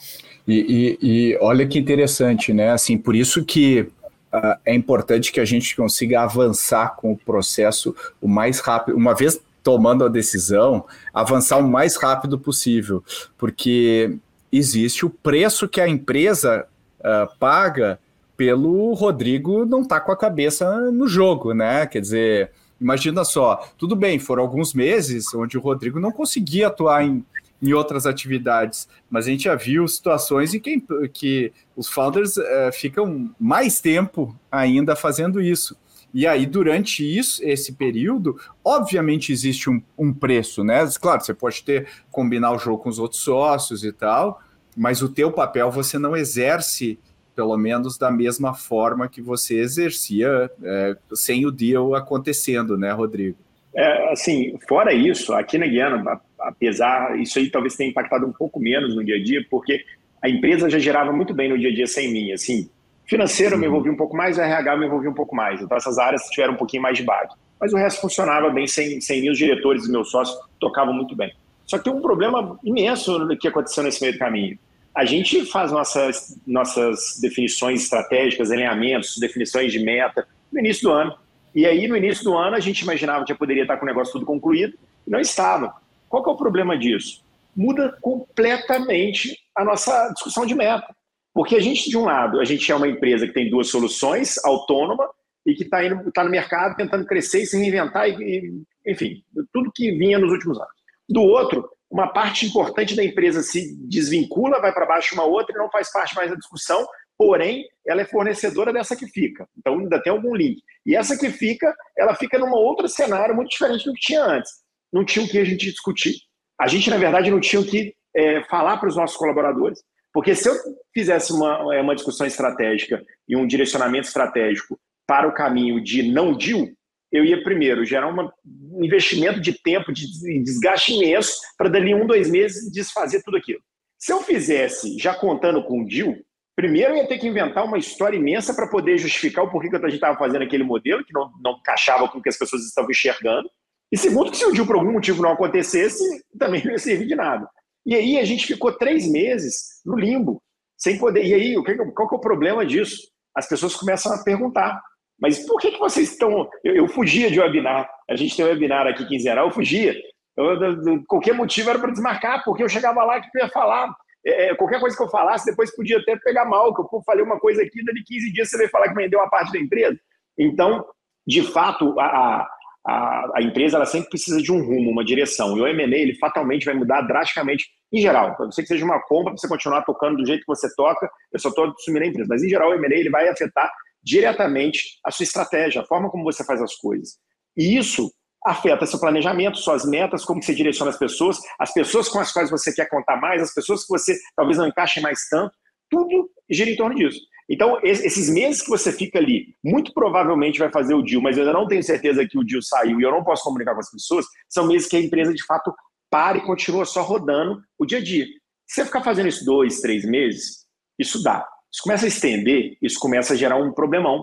E, e, e olha que interessante, né? Assim, por isso que Uh, é importante que a gente consiga avançar com o processo o mais rápido, uma vez tomando a decisão, avançar o mais rápido possível, porque existe o preço que a empresa uh, paga pelo Rodrigo não estar tá com a cabeça no jogo, né? Quer dizer, imagina só, tudo bem, foram alguns meses onde o Rodrigo não conseguia atuar em em outras atividades, mas a gente já viu situações em que, que os founders uh, ficam mais tempo ainda fazendo isso. E aí, durante isso, esse período, obviamente existe um, um preço, né? Claro, você pode ter, combinar o jogo com os outros sócios e tal, mas o teu papel você não exerce, pelo menos da mesma forma que você exercia é, sem o deal acontecendo, né, Rodrigo? É, assim, fora isso, aqui na Guiana, apesar, isso aí talvez tenha impactado um pouco menos no dia a dia, porque a empresa já gerava muito bem no dia a dia sem mim, assim, financeiro eu me envolvi um pouco mais, o R H eu me envolvi um pouco mais, então essas áreas tiveram um pouquinho mais de base, mas o resto funcionava bem sem, sem mim, os diretores e meus sócios tocavam muito bem. Só que tem um problema imenso que aconteceu nesse meio do caminho. A gente faz nossas, nossas definições estratégicas, alinhamentos, definições de meta no início do ano. E aí, no início do ano, a gente imaginava que já poderia estar com o negócio tudo concluído, e não estava. Qual que é o problema disso? Muda completamente a nossa discussão de meta. Porque a gente, de um lado, a gente é uma empresa que tem duas soluções, autônoma, e que está tá no mercado tentando crescer e se reinventar, e, e, enfim, tudo que vinha nos últimos anos. Do outro, uma parte importante da empresa se desvincula, vai para baixo uma outra e não faz parte mais da discussão, porém, ela é fornecedora dessa que fica. Então, ainda tem algum link. E essa que fica, ela fica num outro cenário muito diferente do que tinha antes. Não tinha o que a gente discutir. A gente, na verdade, não tinha o que é, falar para os nossos colaboradores. Porque se eu fizesse uma, uma discussão estratégica e um direcionamento estratégico para o caminho de não deal, eu ia primeiro gerar uma, um investimento de tempo, de desgaste imenso, para dali um, dois meses desfazer tudo aquilo. Se eu fizesse já contando com o deal, primeiro eu ia ter que inventar uma história imensa para poder justificar o porquê que a gente estava fazendo aquele modelo, que não, não encaixava com o que as pessoas estavam enxergando. E segundo, que se o deal por algum motivo não acontecesse, também não ia servir de nada. E aí a gente ficou três meses no limbo, sem poder. E aí, qual que é o problema disso? As pessoas começam a perguntar, mas por que, que vocês estão... Eu, eu fugia de webinar, a gente tem um webinar aqui quinzenal, eu fugia. Eu, de, de, qualquer motivo era para desmarcar, porque eu chegava lá que eu ia falar... É, qualquer coisa que eu falasse, depois podia até pegar mal, que eu falei uma coisa aqui, dali quinze dias você vai falar que vendeu uma parte da empresa. Então, de fato, a, a, a empresa ela sempre precisa de um rumo, uma direção. E o M and A, ele fatalmente vai mudar drasticamente, em geral. Pode ser que seja uma compra para você continuar tocando do jeito que você toca, eu só estou assumindo a empresa. Mas, em geral, o M and A ele vai afetar diretamente a sua estratégia, a forma como você faz as coisas. E isso afeta seu planejamento, suas metas, como você direciona as pessoas, as pessoas com as quais você quer contar mais, as pessoas que você talvez não encaixe mais tanto, tudo gira em torno disso. Então, esses meses que você fica ali, muito provavelmente vai fazer o deal, mas eu ainda não tenho certeza que o deal saiu e eu não posso comunicar com as pessoas, são meses que a empresa, de fato, para e continua só rodando o dia a dia. Se você ficar fazendo isso dois, três meses, isso dá. Isso começa a estender, isso começa a gerar um problemão.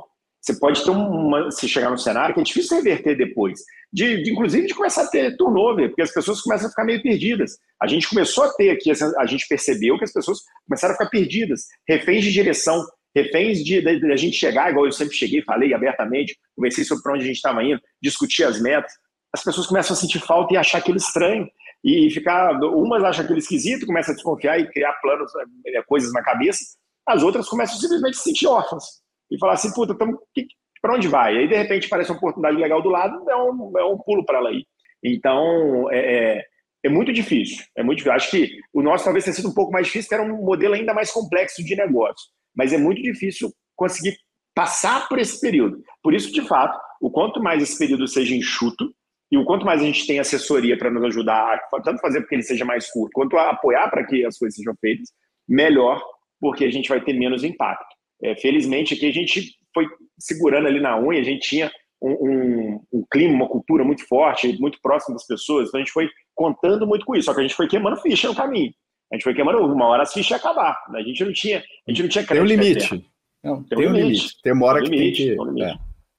você pode ter uma, se chegar num cenário que é difícil reverter depois, de, de inclusive de começar a ter turnover, porque as pessoas começam a ficar meio perdidas. A gente começou a ter aqui, a gente percebeu que as pessoas começaram a ficar perdidas, reféns de direção, reféns de, de, de a gente chegar, igual eu sempre cheguei, falei abertamente, conversei sobre para onde a gente estava indo, discutir as metas, as pessoas começam a sentir falta e achar aquilo estranho, e ficar, umas acham aquilo esquisito, começam a desconfiar e criar planos, coisas na cabeça, as outras começam simplesmente a se sentir órfãs. E falar assim, puta, para onde vai? Aí, de repente, aparece uma oportunidade legal do lado, é um, é um pulo para ela aí. Então, é, é muito difícil. É muito difícil. Acho que o nosso talvez tenha sido um pouco mais difícil, porque era um modelo ainda mais complexo de negócio. Mas é muito difícil conseguir passar por esse período. Por isso, de fato, o quanto mais esse período seja enxuto, e o quanto mais a gente tem assessoria para nos ajudar, tanto fazer para que ele seja mais curto, quanto a apoiar para que as coisas sejam feitas, melhor, porque a gente vai ter menos impacto. É, felizmente, aqui a gente foi segurando ali na unha, a gente tinha um, um, um clima, uma cultura muito forte, muito próximo das pessoas, então a gente foi contando muito com isso, só que a gente foi queimando ficha no caminho. A gente foi queimando, uma hora as fichas ia acabar. A gente não tinha, a gente não tinha crédito. Tem um limite. Não, tem, tem um limite. limite. Tem uma hora tem que limite, tem que... Tem um limite.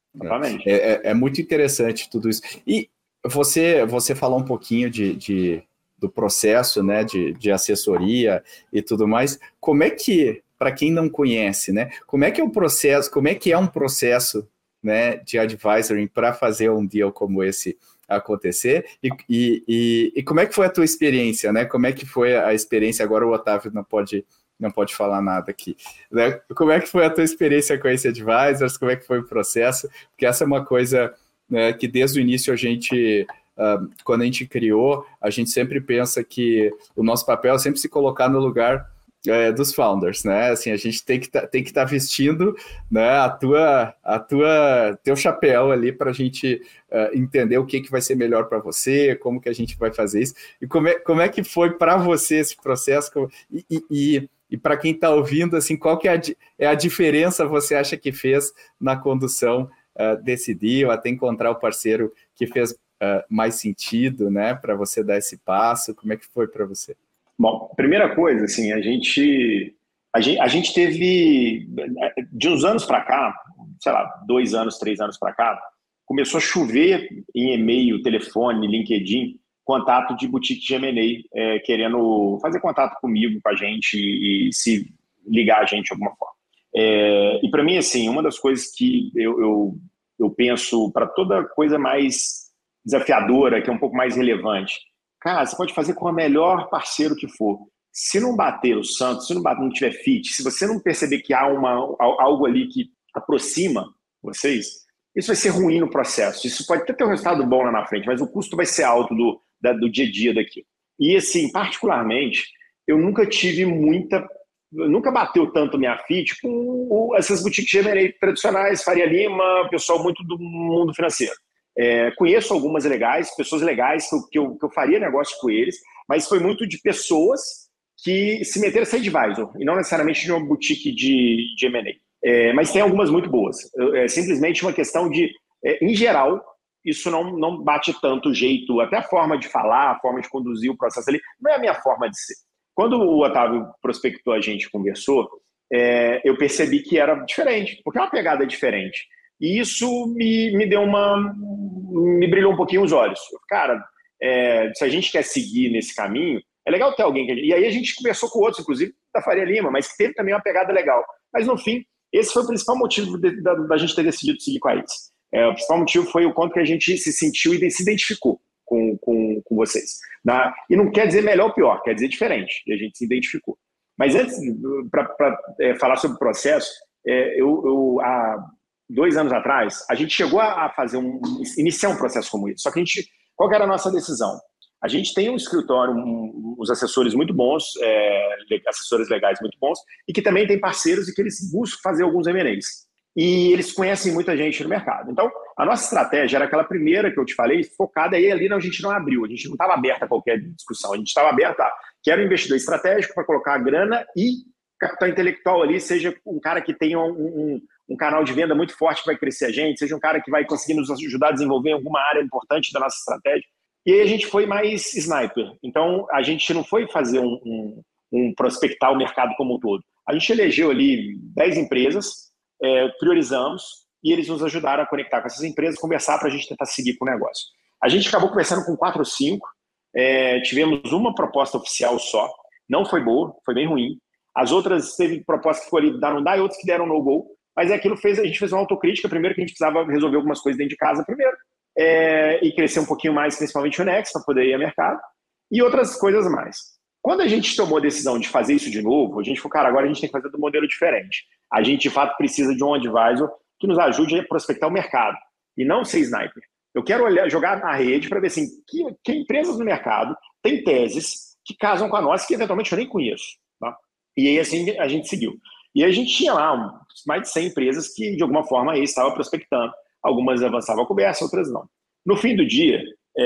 É. É, é, é muito interessante tudo isso. E você, você falou um pouquinho de... de... do processo, né, de, de assessoria e tudo mais. Como é que, para quem não conhece, né, como é que é o processo, como é que é um processo, né, de advisory para fazer um deal como esse acontecer e, e, e, e como é que foi a tua experiência, né, como é que foi a experiência, agora o Otávio não pode, não pode falar nada aqui, né, como é que foi a tua experiência com esse advisors, como é que foi o processo, porque essa é uma coisa, né, que desde o início a gente... Uh, quando a gente criou, a gente sempre pensa que o nosso papel é sempre se colocar no lugar é, dos founders, né? Assim, a gente tem que tá, tem que estar tá vestindo, né, a tua, a tua, teu chapéu ali para a gente uh, entender o que, que vai ser melhor para você, como que a gente vai fazer isso, e como é, como é que foi para você esse processo, como, e, e, e, e para quem está ouvindo, assim, qual que é a, é a diferença você acha que fez na condução uh, desse deal, até encontrar o parceiro que fez Uh, mais sentido, né, para você dar esse passo? Como é que foi para você? Bom, primeira coisa, assim, a gente, a gente, a gente teve, de uns anos para cá, sei lá, dois anos, três anos para cá, começou a chover em e-mail, telefone, LinkedIn, contato de boutique de M and A, é, querendo fazer contato comigo, com a gente e se ligar a gente de alguma forma. É, e para mim, assim, uma das coisas que eu, eu, eu penso para toda coisa mais desafiadora, que é um pouco mais relevante. Cara, você pode fazer com o melhor parceiro que for. Se não bater o santo, se não, bater, não tiver fit, se você não perceber que há uma, algo ali que aproxima vocês, isso vai ser ruim no processo. Isso pode até ter um resultado bom lá na frente, mas o custo vai ser alto do, da, do dia a dia daqui. E, assim, particularmente, eu nunca tive muita... Nunca bateu tanto minha fit com essas boutiques de M and A tradicionais, Faria Lima, pessoal muito do mundo financeiro. É, conheço algumas legais, pessoas legais que eu, que, eu, que eu faria negócio com eles, mas foi muito de pessoas que se meteram a ser advisor, e não necessariamente de uma boutique de, de M and A. É, mas tem algumas muito boas. É simplesmente uma questão de, é, em geral, isso não, não bate tanto jeito, até a forma de falar, a forma de conduzir o processo ali, não é a minha forma de ser. Quando o Otávio prospectou, a gente conversou, é, eu percebi que era diferente, porque é uma pegada diferente. E isso me, me deu uma... me brilhou um pouquinho os olhos. Cara, é, se a gente quer seguir nesse caminho, é legal ter alguém que... E aí a gente conversou com outros, inclusive da Faria Lima, mas que teve também uma pegada legal. Mas no fim, esse foi o principal motivo de, da, da gente ter decidido seguir com a eles. É, o principal motivo foi o quanto que a gente se sentiu e se identificou com, com, com vocês. Na, e não quer dizer melhor ou pior, quer dizer diferente. E a gente se identificou. Mas antes, para é, falar sobre o processo, é, eu... eu a, dois anos atrás, a gente chegou a fazer um, iniciar um processo como esse. Só que a gente, qual que era a nossa decisão? A gente tem um escritório, um, uns assessores muito bons, é, assessores legais muito bons, e que também tem parceiros e que eles buscam fazer alguns M and As. E eles conhecem muita gente no mercado. Então, a nossa estratégia era aquela primeira que eu te falei, focada aí ali, a gente não abriu, a gente não estava aberto a qualquer discussão, a gente estava aberto a que era um investidor estratégico para colocar a grana e capital intelectual ali, seja um cara que tenha um, um um canal de venda muito forte que vai crescer a gente, seja um cara que vai conseguir nos ajudar a desenvolver alguma área importante da nossa estratégia. E aí a gente foi mais sniper. Então, a gente não foi fazer um, um, um prospectar o mercado como um todo. A gente elegeu ali dez empresas, é, priorizamos e eles nos ajudaram a conectar com essas empresas, conversar para a gente tentar seguir com o negócio. A gente acabou conversando com quatro ou cinco, é, tivemos uma proposta oficial só, não foi boa, foi bem ruim. As outras teve proposta que ficou ali, dar não dá, e outras que deram no-go, mas aquilo fez, a gente fez uma autocrítica, primeiro que a gente precisava resolver algumas coisas dentro de casa primeiro, é, e crescer um pouquinho mais, principalmente o Next, para poder ir ao mercado, e outras coisas mais. Quando a gente tomou a decisão de fazer isso de novo, a gente falou, cara, agora a gente tem que fazer de um modelo diferente. A gente, de fato, precisa de um advisor que nos ajude a prospectar o mercado, e não ser sniper. Eu quero olhar, jogar na rede para ver assim, que, que empresas no mercado têm teses que casam com a nossa, que eventualmente eu nem conheço. Tá? E aí, assim, a gente seguiu. E aí a gente tinha lá um, mais de cem empresas que, de alguma forma, aí estavam prospectando. Algumas avançavam a conversa, outras não. No fim do dia,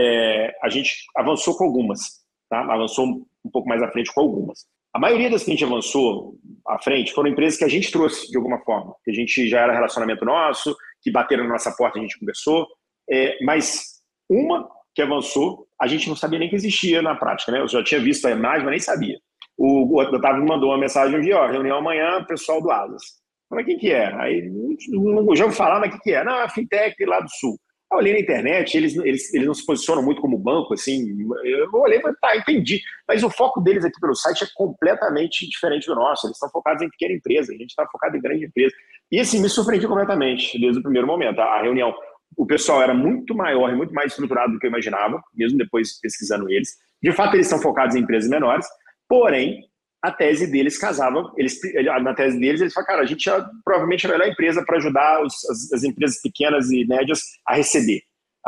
é, a gente avançou com algumas. Tá? Avançou um, um pouco mais à frente com algumas. A maioria das que a gente avançou à frente foram empresas que a gente trouxe, de alguma forma. Que a gente já era relacionamento nosso, que bateram na nossa porta e a gente conversou. É, mas uma que avançou, a gente não sabia nem que existia na prática, né? Eu já tinha visto a imagem, mas nem sabia. O, o Otávio me mandou uma mensagem um dia, ó, reunião amanhã, pessoal do Asas. Eu falei, quem que é? Aí, não, não já ouvi falar, mas o que que é? Não, é a Fintech lá do Sul. Eu olhei na internet, eles, eles, eles não se posicionam muito como banco, assim, eu olhei e falei, tá, entendi. Mas o foco deles aqui pelo site é completamente diferente do nosso, eles estão focados em pequena empresa, a gente está focado em grande empresa. E assim, me surpreendi completamente, desde o primeiro momento, a, a reunião. O pessoal era muito maior e muito mais estruturado do que eu imaginava, mesmo depois pesquisando eles. De fato, eles são focados em empresas menores, porém, a tese deles casava, eles, na tese deles, eles falaram, cara, a gente é provavelmente a melhor empresa para ajudar os, as, as empresas pequenas e médias a receber,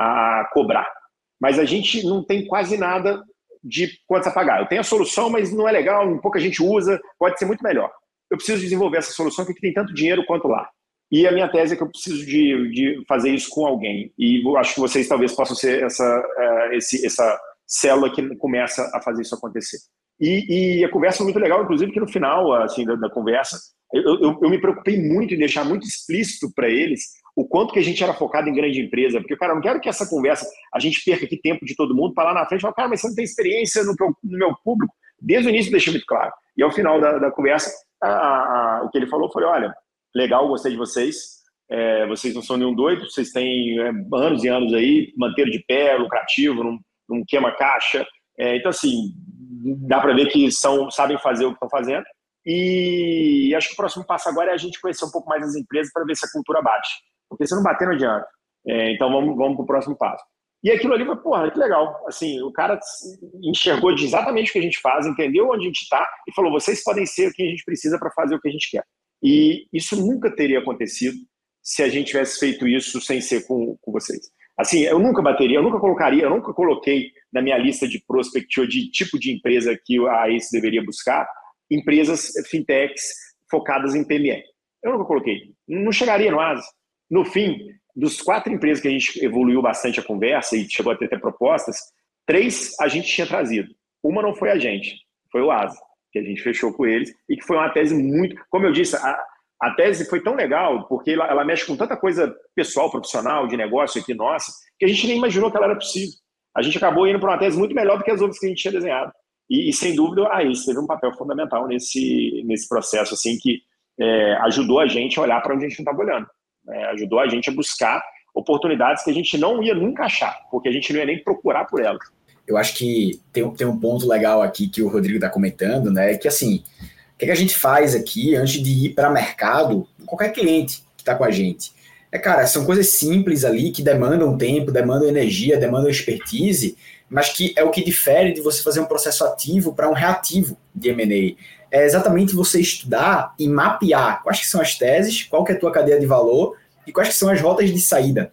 a cobrar. Mas a gente não tem quase nada de quantos a pagar. Eu tenho a solução, mas não é legal, pouca gente usa, pode ser muito melhor. Eu preciso desenvolver essa solução porque tem tanto dinheiro quanto lá. E a minha tese é que eu preciso de, de fazer isso com alguém. E acho que vocês talvez possam ser essa, uh, esse, essa célula que começa a fazer isso acontecer. E, e a conversa foi muito legal, inclusive que no final assim, da, da conversa, eu, eu, eu me preocupei muito em deixar muito explícito para eles o quanto que a gente era focado em grande empresa. Porque, cara, eu não quero que essa conversa, a gente perca aqui tempo de todo mundo para lá na frente falar, cara, mas você não tem experiência no, no meu público. Desde o início deixei muito claro. E ao final da, da conversa, a, a, o que ele falou foi, olha, legal, gostei de vocês, é, vocês não são nenhum doido, vocês têm é, anos e anos aí, manteram de pé, lucrativo, não, não queima caixa, é, então assim, dá para ver que são, sabem fazer o que estão fazendo, e acho que o próximo passo agora é a gente conhecer um pouco mais as empresas para ver se a cultura bate, porque se não bater não adianta, é, então vamos, vamos para o próximo passo. E aquilo ali foi, porra, que legal, assim, o cara enxergou de exatamente o que a gente faz, entendeu onde a gente está e falou, vocês podem ser o que a gente precisa para fazer o que a gente quer. E isso nunca teria acontecido se a gente tivesse feito isso sem ser com, com vocês. Assim, eu nunca bateria, eu nunca colocaria, eu nunca coloquei na minha lista de prospect ou de tipo de empresa que a ACE deveria buscar, empresas fintechs focadas em P M E. Eu nunca coloquei. Não chegaria no ASA. No fim, dos quatro empresas que a gente evoluiu bastante a conversa e chegou a ter até propostas, três a gente tinha trazido. Uma não foi a gente, foi o ASA, que a gente fechou com eles, e que foi uma tese muito... Como eu disse, a, a tese foi tão legal, porque ela, ela mexe com tanta coisa pessoal, profissional, de negócio aqui nossa, que a gente nem imaginou que ela era possível. A gente acabou indo para uma tese muito melhor do que as outras que a gente tinha desenhado. E, e sem dúvida, a ACE teve um papel fundamental nesse, nesse processo, assim, que é, ajudou a gente a olhar para onde a gente não estava olhando. É, ajudou a gente a buscar oportunidades que a gente não ia nunca achar, porque a gente não ia nem procurar por elas. Eu acho que tem, tem um ponto legal aqui que o Rodrigo está comentando, né? Que assim, o que, é que a gente faz aqui antes de ir para mercado, qualquer cliente que está com a gente? É, cara, são coisas simples ali que demandam tempo, demandam energia, demandam expertise, mas que é o que difere de você fazer um processo ativo para um reativo de M and A. É exatamente você estudar e mapear quais que são as teses, qual que é a tua cadeia de valor e quais que são as rotas de saída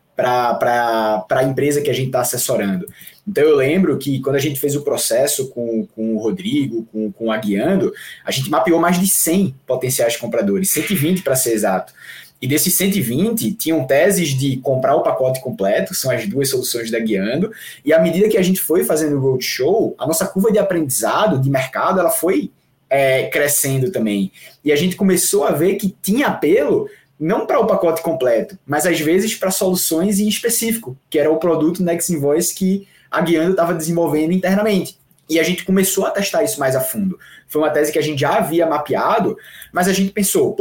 para a empresa que a gente está assessorando. Então eu lembro que quando a gente fez o processo com, com o Rodrigo, com, com a Guiando, a gente mapeou mais de cem potenciais compradores, cento e vinte para ser exato. E desses cento e vinte, tinham teses de comprar o pacote completo, são as duas soluções da Guiando, e à medida que a gente foi fazendo o roadshow, a nossa curva de aprendizado, de mercado, ela foi é, crescendo também. E a gente começou a ver que tinha apelo não para o pacote completo, mas às vezes para soluções em específico, que era o produto Next Invoice que a Guiando estava desenvolvendo internamente. E a gente começou a testar isso mais a fundo. Foi uma tese que a gente já havia mapeado, mas a gente pensou, pô,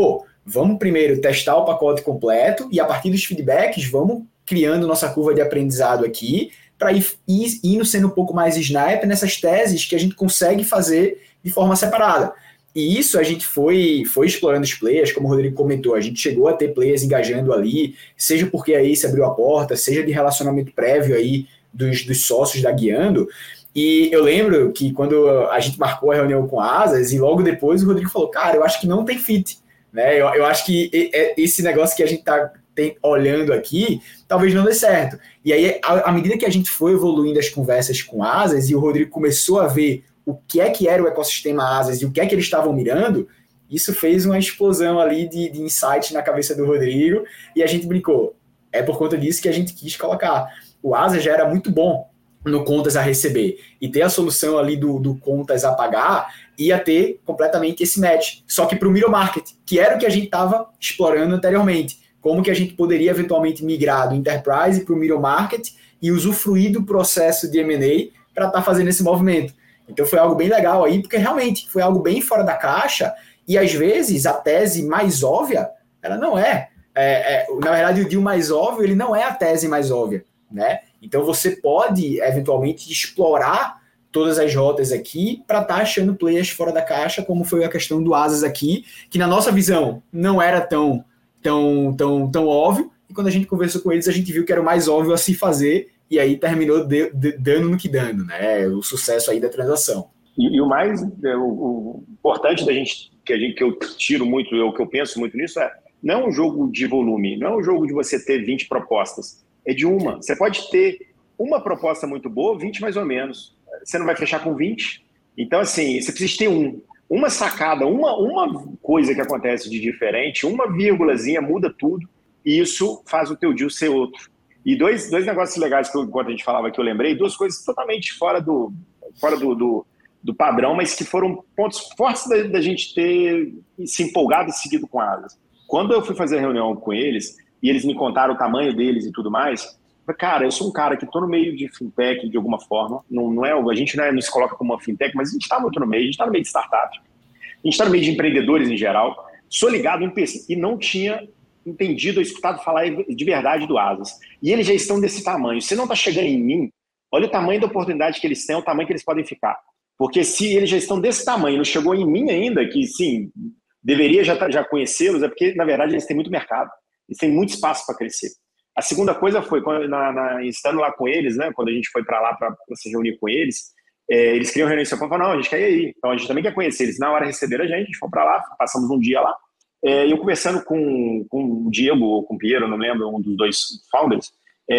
vamos primeiro testar o pacote completo e a partir dos feedbacks vamos criando nossa curva de aprendizado aqui para ir, ir indo sendo um pouco mais sniper nessas teses que a gente consegue fazer de forma separada. E isso a gente foi, foi explorando os players, como o Rodrigo comentou, a gente chegou a ter players engajando ali, seja porque aí se abriu a porta, seja de relacionamento prévio aí dos, dos sócios da Guiando. E eu lembro que quando a gente marcou a reunião com a Asas, e logo depois o Rodrigo falou, cara, eu acho que não tem fit, né? Eu, eu acho que esse negócio que a gente está olhando aqui, talvez não dê certo. E aí, à medida que a gente foi evoluindo as conversas com a Asas, e o Rodrigo começou a ver o que é que era o ecossistema Asas e o que é que eles estavam mirando, isso fez uma explosão ali de, de insight na cabeça do Rodrigo, e a gente brincou. É por conta disso que a gente quis colocar. O Asas já era muito bom no contas a receber, e ter a solução ali do, do contas a pagar ia ter completamente esse match, só que para o middle market, que era o que a gente estava explorando anteriormente, como que a gente poderia eventualmente migrar do enterprise para o middle market e usufruir do processo de M and A para estar tá fazendo esse movimento. Então foi algo bem legal aí, porque realmente foi algo bem fora da caixa, e às vezes a tese mais óbvia, ela não é. é, é na verdade, o deal mais óbvio, ele não é a tese mais óbvia, né? Então você pode, eventualmente, explorar todas as rotas aqui para estar tá achando players fora da caixa, como foi a questão do Asas aqui, que na nossa visão não era tão, tão, tão, tão óbvio, e quando a gente conversou com eles, a gente viu que era o mais óbvio a se fazer, e aí terminou de, de, dando no que dando, né? O sucesso aí da transação. E, e o mais o, o importante da gente que, a gente, que eu tiro muito, o que eu penso muito nisso, é não é um jogo de volume, não é um jogo de você ter vinte propostas, é de uma. Você pode ter uma proposta muito boa, vinte mais ou menos. Você não vai fechar com vinte. Então, assim, você precisa ter um. Uma sacada, uma, uma coisa que acontece de diferente, uma vírgulazinha muda tudo, e isso faz o teu deal ser outro. E dois, dois negócios legais que eu, enquanto a gente falava que eu lembrei, duas coisas totalmente fora do, fora do, do, do padrão, mas que foram pontos fortes da, da gente ter se empolgado e seguido com a Asas. Quando eu fui fazer a reunião com eles, e eles me contaram o tamanho deles e tudo mais, eu falei, cara, eu sou um cara que estou no meio de fintech de alguma forma, não, não é, a gente não, é, não se coloca como uma fintech, mas a gente está muito no meio, a gente está no meio de startup, a gente está no meio de empreendedores em geral, sou ligado em P C e não tinha entendido ou escutado falar de verdade do Asas. E eles já estão desse tamanho. Se não está chegando em mim, olha o tamanho da oportunidade que eles têm, o tamanho que eles podem ficar. Porque se eles já estão desse tamanho, não chegou em mim ainda, que sim, deveria já, já conhecê-los, é porque, na verdade, eles têm muito mercado. Eles têm muito espaço para crescer. A segunda coisa foi, quando, na, na, estando lá com eles, né, quando a gente foi para lá para se reunir com eles, é, eles queriam reunir seu povo e falaram, não, a gente quer ir aí. Então a gente também quer conhecer eles. Na hora receberam a gente, a gente foi para lá, passamos um dia lá. É, eu conversando com, com o Diego ou com o Piero, não lembro, um dos dois founders,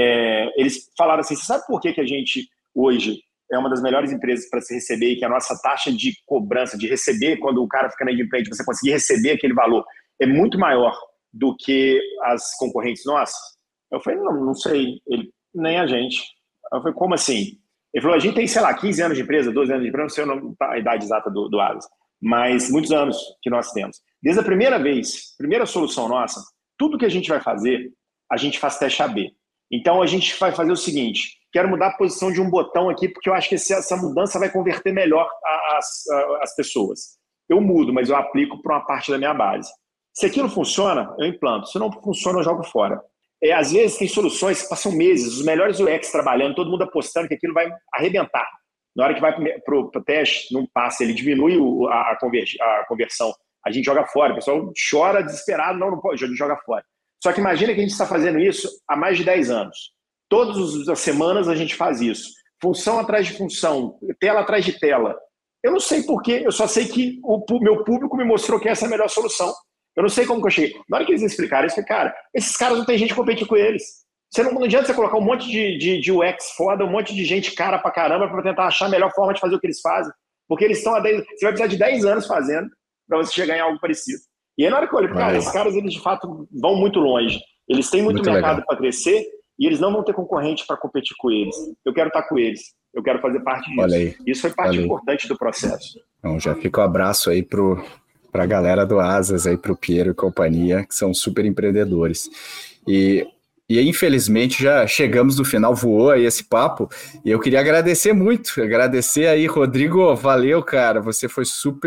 é, eles falaram assim, você sabe por que, que a gente hoje é uma das melhores empresas para se receber e que a nossa taxa de cobrança, de receber, quando o cara fica na inadimplente, você conseguir receber aquele valor, é muito maior do que as concorrentes nossas? Eu falei, não, não sei, ele, nem a gente. Eu falei, como assim? Ele falou, a gente tem, sei lá, quinze anos de empresa, doze anos de empresa, não sei o nome, a idade exata do, do Asas, mas muitos anos que nós temos. Desde a primeira vez, primeira solução nossa, tudo que a gente vai fazer, a gente faz teste A B. Então, a gente vai fazer o seguinte, quero mudar a posição de um botão aqui, porque eu acho que essa mudança vai converter melhor as, as pessoas. Eu mudo, mas eu aplico para uma parte da minha base. Se aquilo funciona, eu implanto. Se não funciona, eu jogo fora. É, às vezes, tem soluções que passam meses, os melhores U X trabalhando, todo mundo apostando que aquilo vai arrebentar. Na hora que vai para o teste, não passa, ele diminui o, a, a, conver, a conversão. A gente joga fora, o pessoal chora desesperado, não, não pode, a gente joga fora. Só que imagina que a gente está fazendo isso há mais de dez anos. Todas as semanas a gente faz isso. Função atrás de função, tela atrás de tela. Eu não sei porquê, eu só sei que o meu público me mostrou que essa é a melhor solução. Eu não sei como que eu cheguei. Na hora que eles explicaram isso, eu falei, cara, esses caras não tem gente que compete com eles. Você não, não adianta você colocar um monte de, de, de U X foda, um monte de gente cara pra caramba para tentar achar a melhor forma de fazer o que eles fazem. Porque eles estão há dez... Você vai precisar de dez anos fazendo para você chegar em algo parecido. E aí na hora que eu olhei, cara, esses caras, eles de fato vão muito longe. Eles têm muito, muito mercado para crescer e eles não vão ter concorrente para competir com eles. Eu quero estar com eles. Eu quero fazer parte disso. Olha aí. Isso foi parte Olha importante aí do processo. Então, já fica o um abraço aí pro para a galera do Asas, aí para o Piero e companhia, que são super empreendedores. E, e infelizmente já chegamos no final, voou aí esse papo, e eu queria agradecer muito, agradecer aí, Rodrigo, valeu, cara, você foi super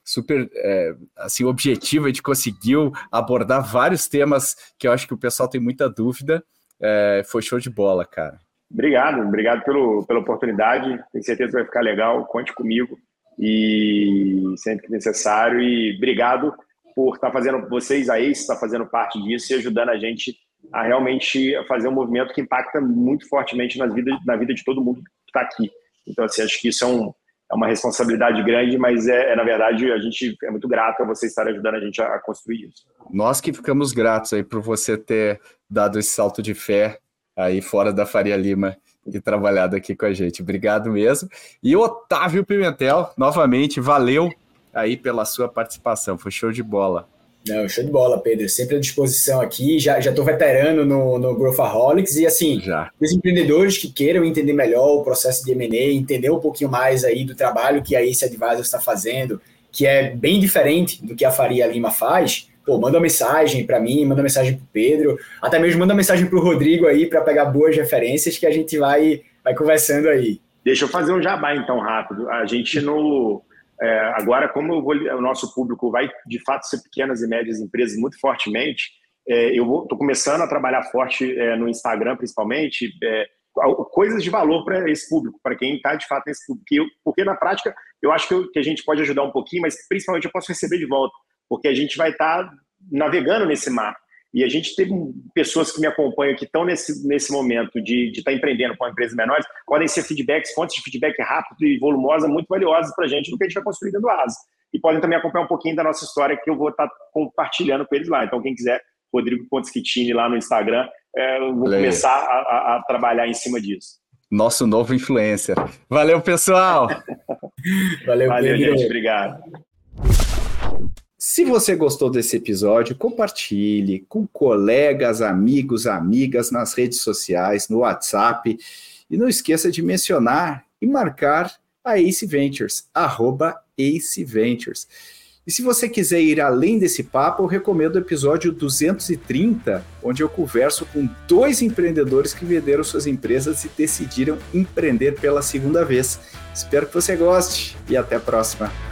super é, assim, objetiva. A gente conseguiu abordar vários temas que eu acho que o pessoal tem muita dúvida. É, foi show de bola, cara. Obrigado, obrigado pelo, pela oportunidade. Tenho certeza que vai ficar legal. Conte comigo e sempre que necessário. E obrigado por estar fazendo, vocês aí, estar fazendo parte disso e ajudando a gente a realmente fazer um movimento que impacta muito fortemente na vida, na vida de todo mundo que está aqui. Então, assim, acho que isso é, um, é uma responsabilidade grande, mas, é, é, na verdade, a gente é muito grato a vocês estarem ajudando a gente a, a construir isso. Nós que ficamos gratos aí por você ter dado esse salto de fé aí fora da Faria Lima e trabalhado aqui com a gente. Obrigado mesmo. E o Otávio Pimentel, novamente, valeu aí pela sua participação. Foi show de bola. Não, show de bola, Pedro. Sempre à disposição aqui. Já já estou veterano no, no Growthaholics e, assim, já. Os empreendedores que queiram entender melhor o processo de M and A, entender um pouquinho mais aí do trabalho que a Ace Advisors está fazendo, que é bem diferente do que a Faria Lima faz, pô, manda uma mensagem para mim, manda uma mensagem para o Pedro, até mesmo manda uma mensagem para o Rodrigo aí para pegar boas referências que a gente vai, vai conversando aí. Deixa eu fazer um jabá, então, rápido. A gente no... É, agora, como eu vou, o nosso público vai, de fato, ser pequenas e médias empresas muito fortemente, é, eu estou começando a trabalhar forte é, no Instagram, principalmente, é, coisas de valor para esse público, para quem está, de fato, nesse público. Eu, porque, na prática, eu acho que, eu, que a gente pode ajudar um pouquinho, mas, principalmente, eu posso receber de volta, porque a gente vai estar tá navegando nesse mar. E a gente teve pessoas que me acompanham que estão nesse, nesse momento de estar tá empreendendo com empresas menores, podem ser feedbacks, fontes de feedback rápido e volumosa, muito valiosas para a gente do que a gente vai construir dentro do Asa. E podem também acompanhar um pouquinho da nossa história que eu vou estar tá compartilhando com eles lá. Então, quem quiser, Rodrigo Pontes-Quittini lá no Instagram, é, eu vou Valeu. começar a, a, a trabalhar em cima disso. Nosso novo influencer. Valeu, pessoal! Valeu, Valeu gente. Obrigado. Se você gostou desse episódio, compartilhe com colegas, amigos, amigas nas redes sociais, no WhatsApp. E não esqueça de mencionar e marcar a Ace Ventures, arroba Ace Ventures. E se você quiser ir além desse papo, eu recomendo o episódio duzentos e trinta, onde eu converso com dois empreendedores que venderam suas empresas e decidiram empreender pela segunda vez. Espero que você goste e até a próxima.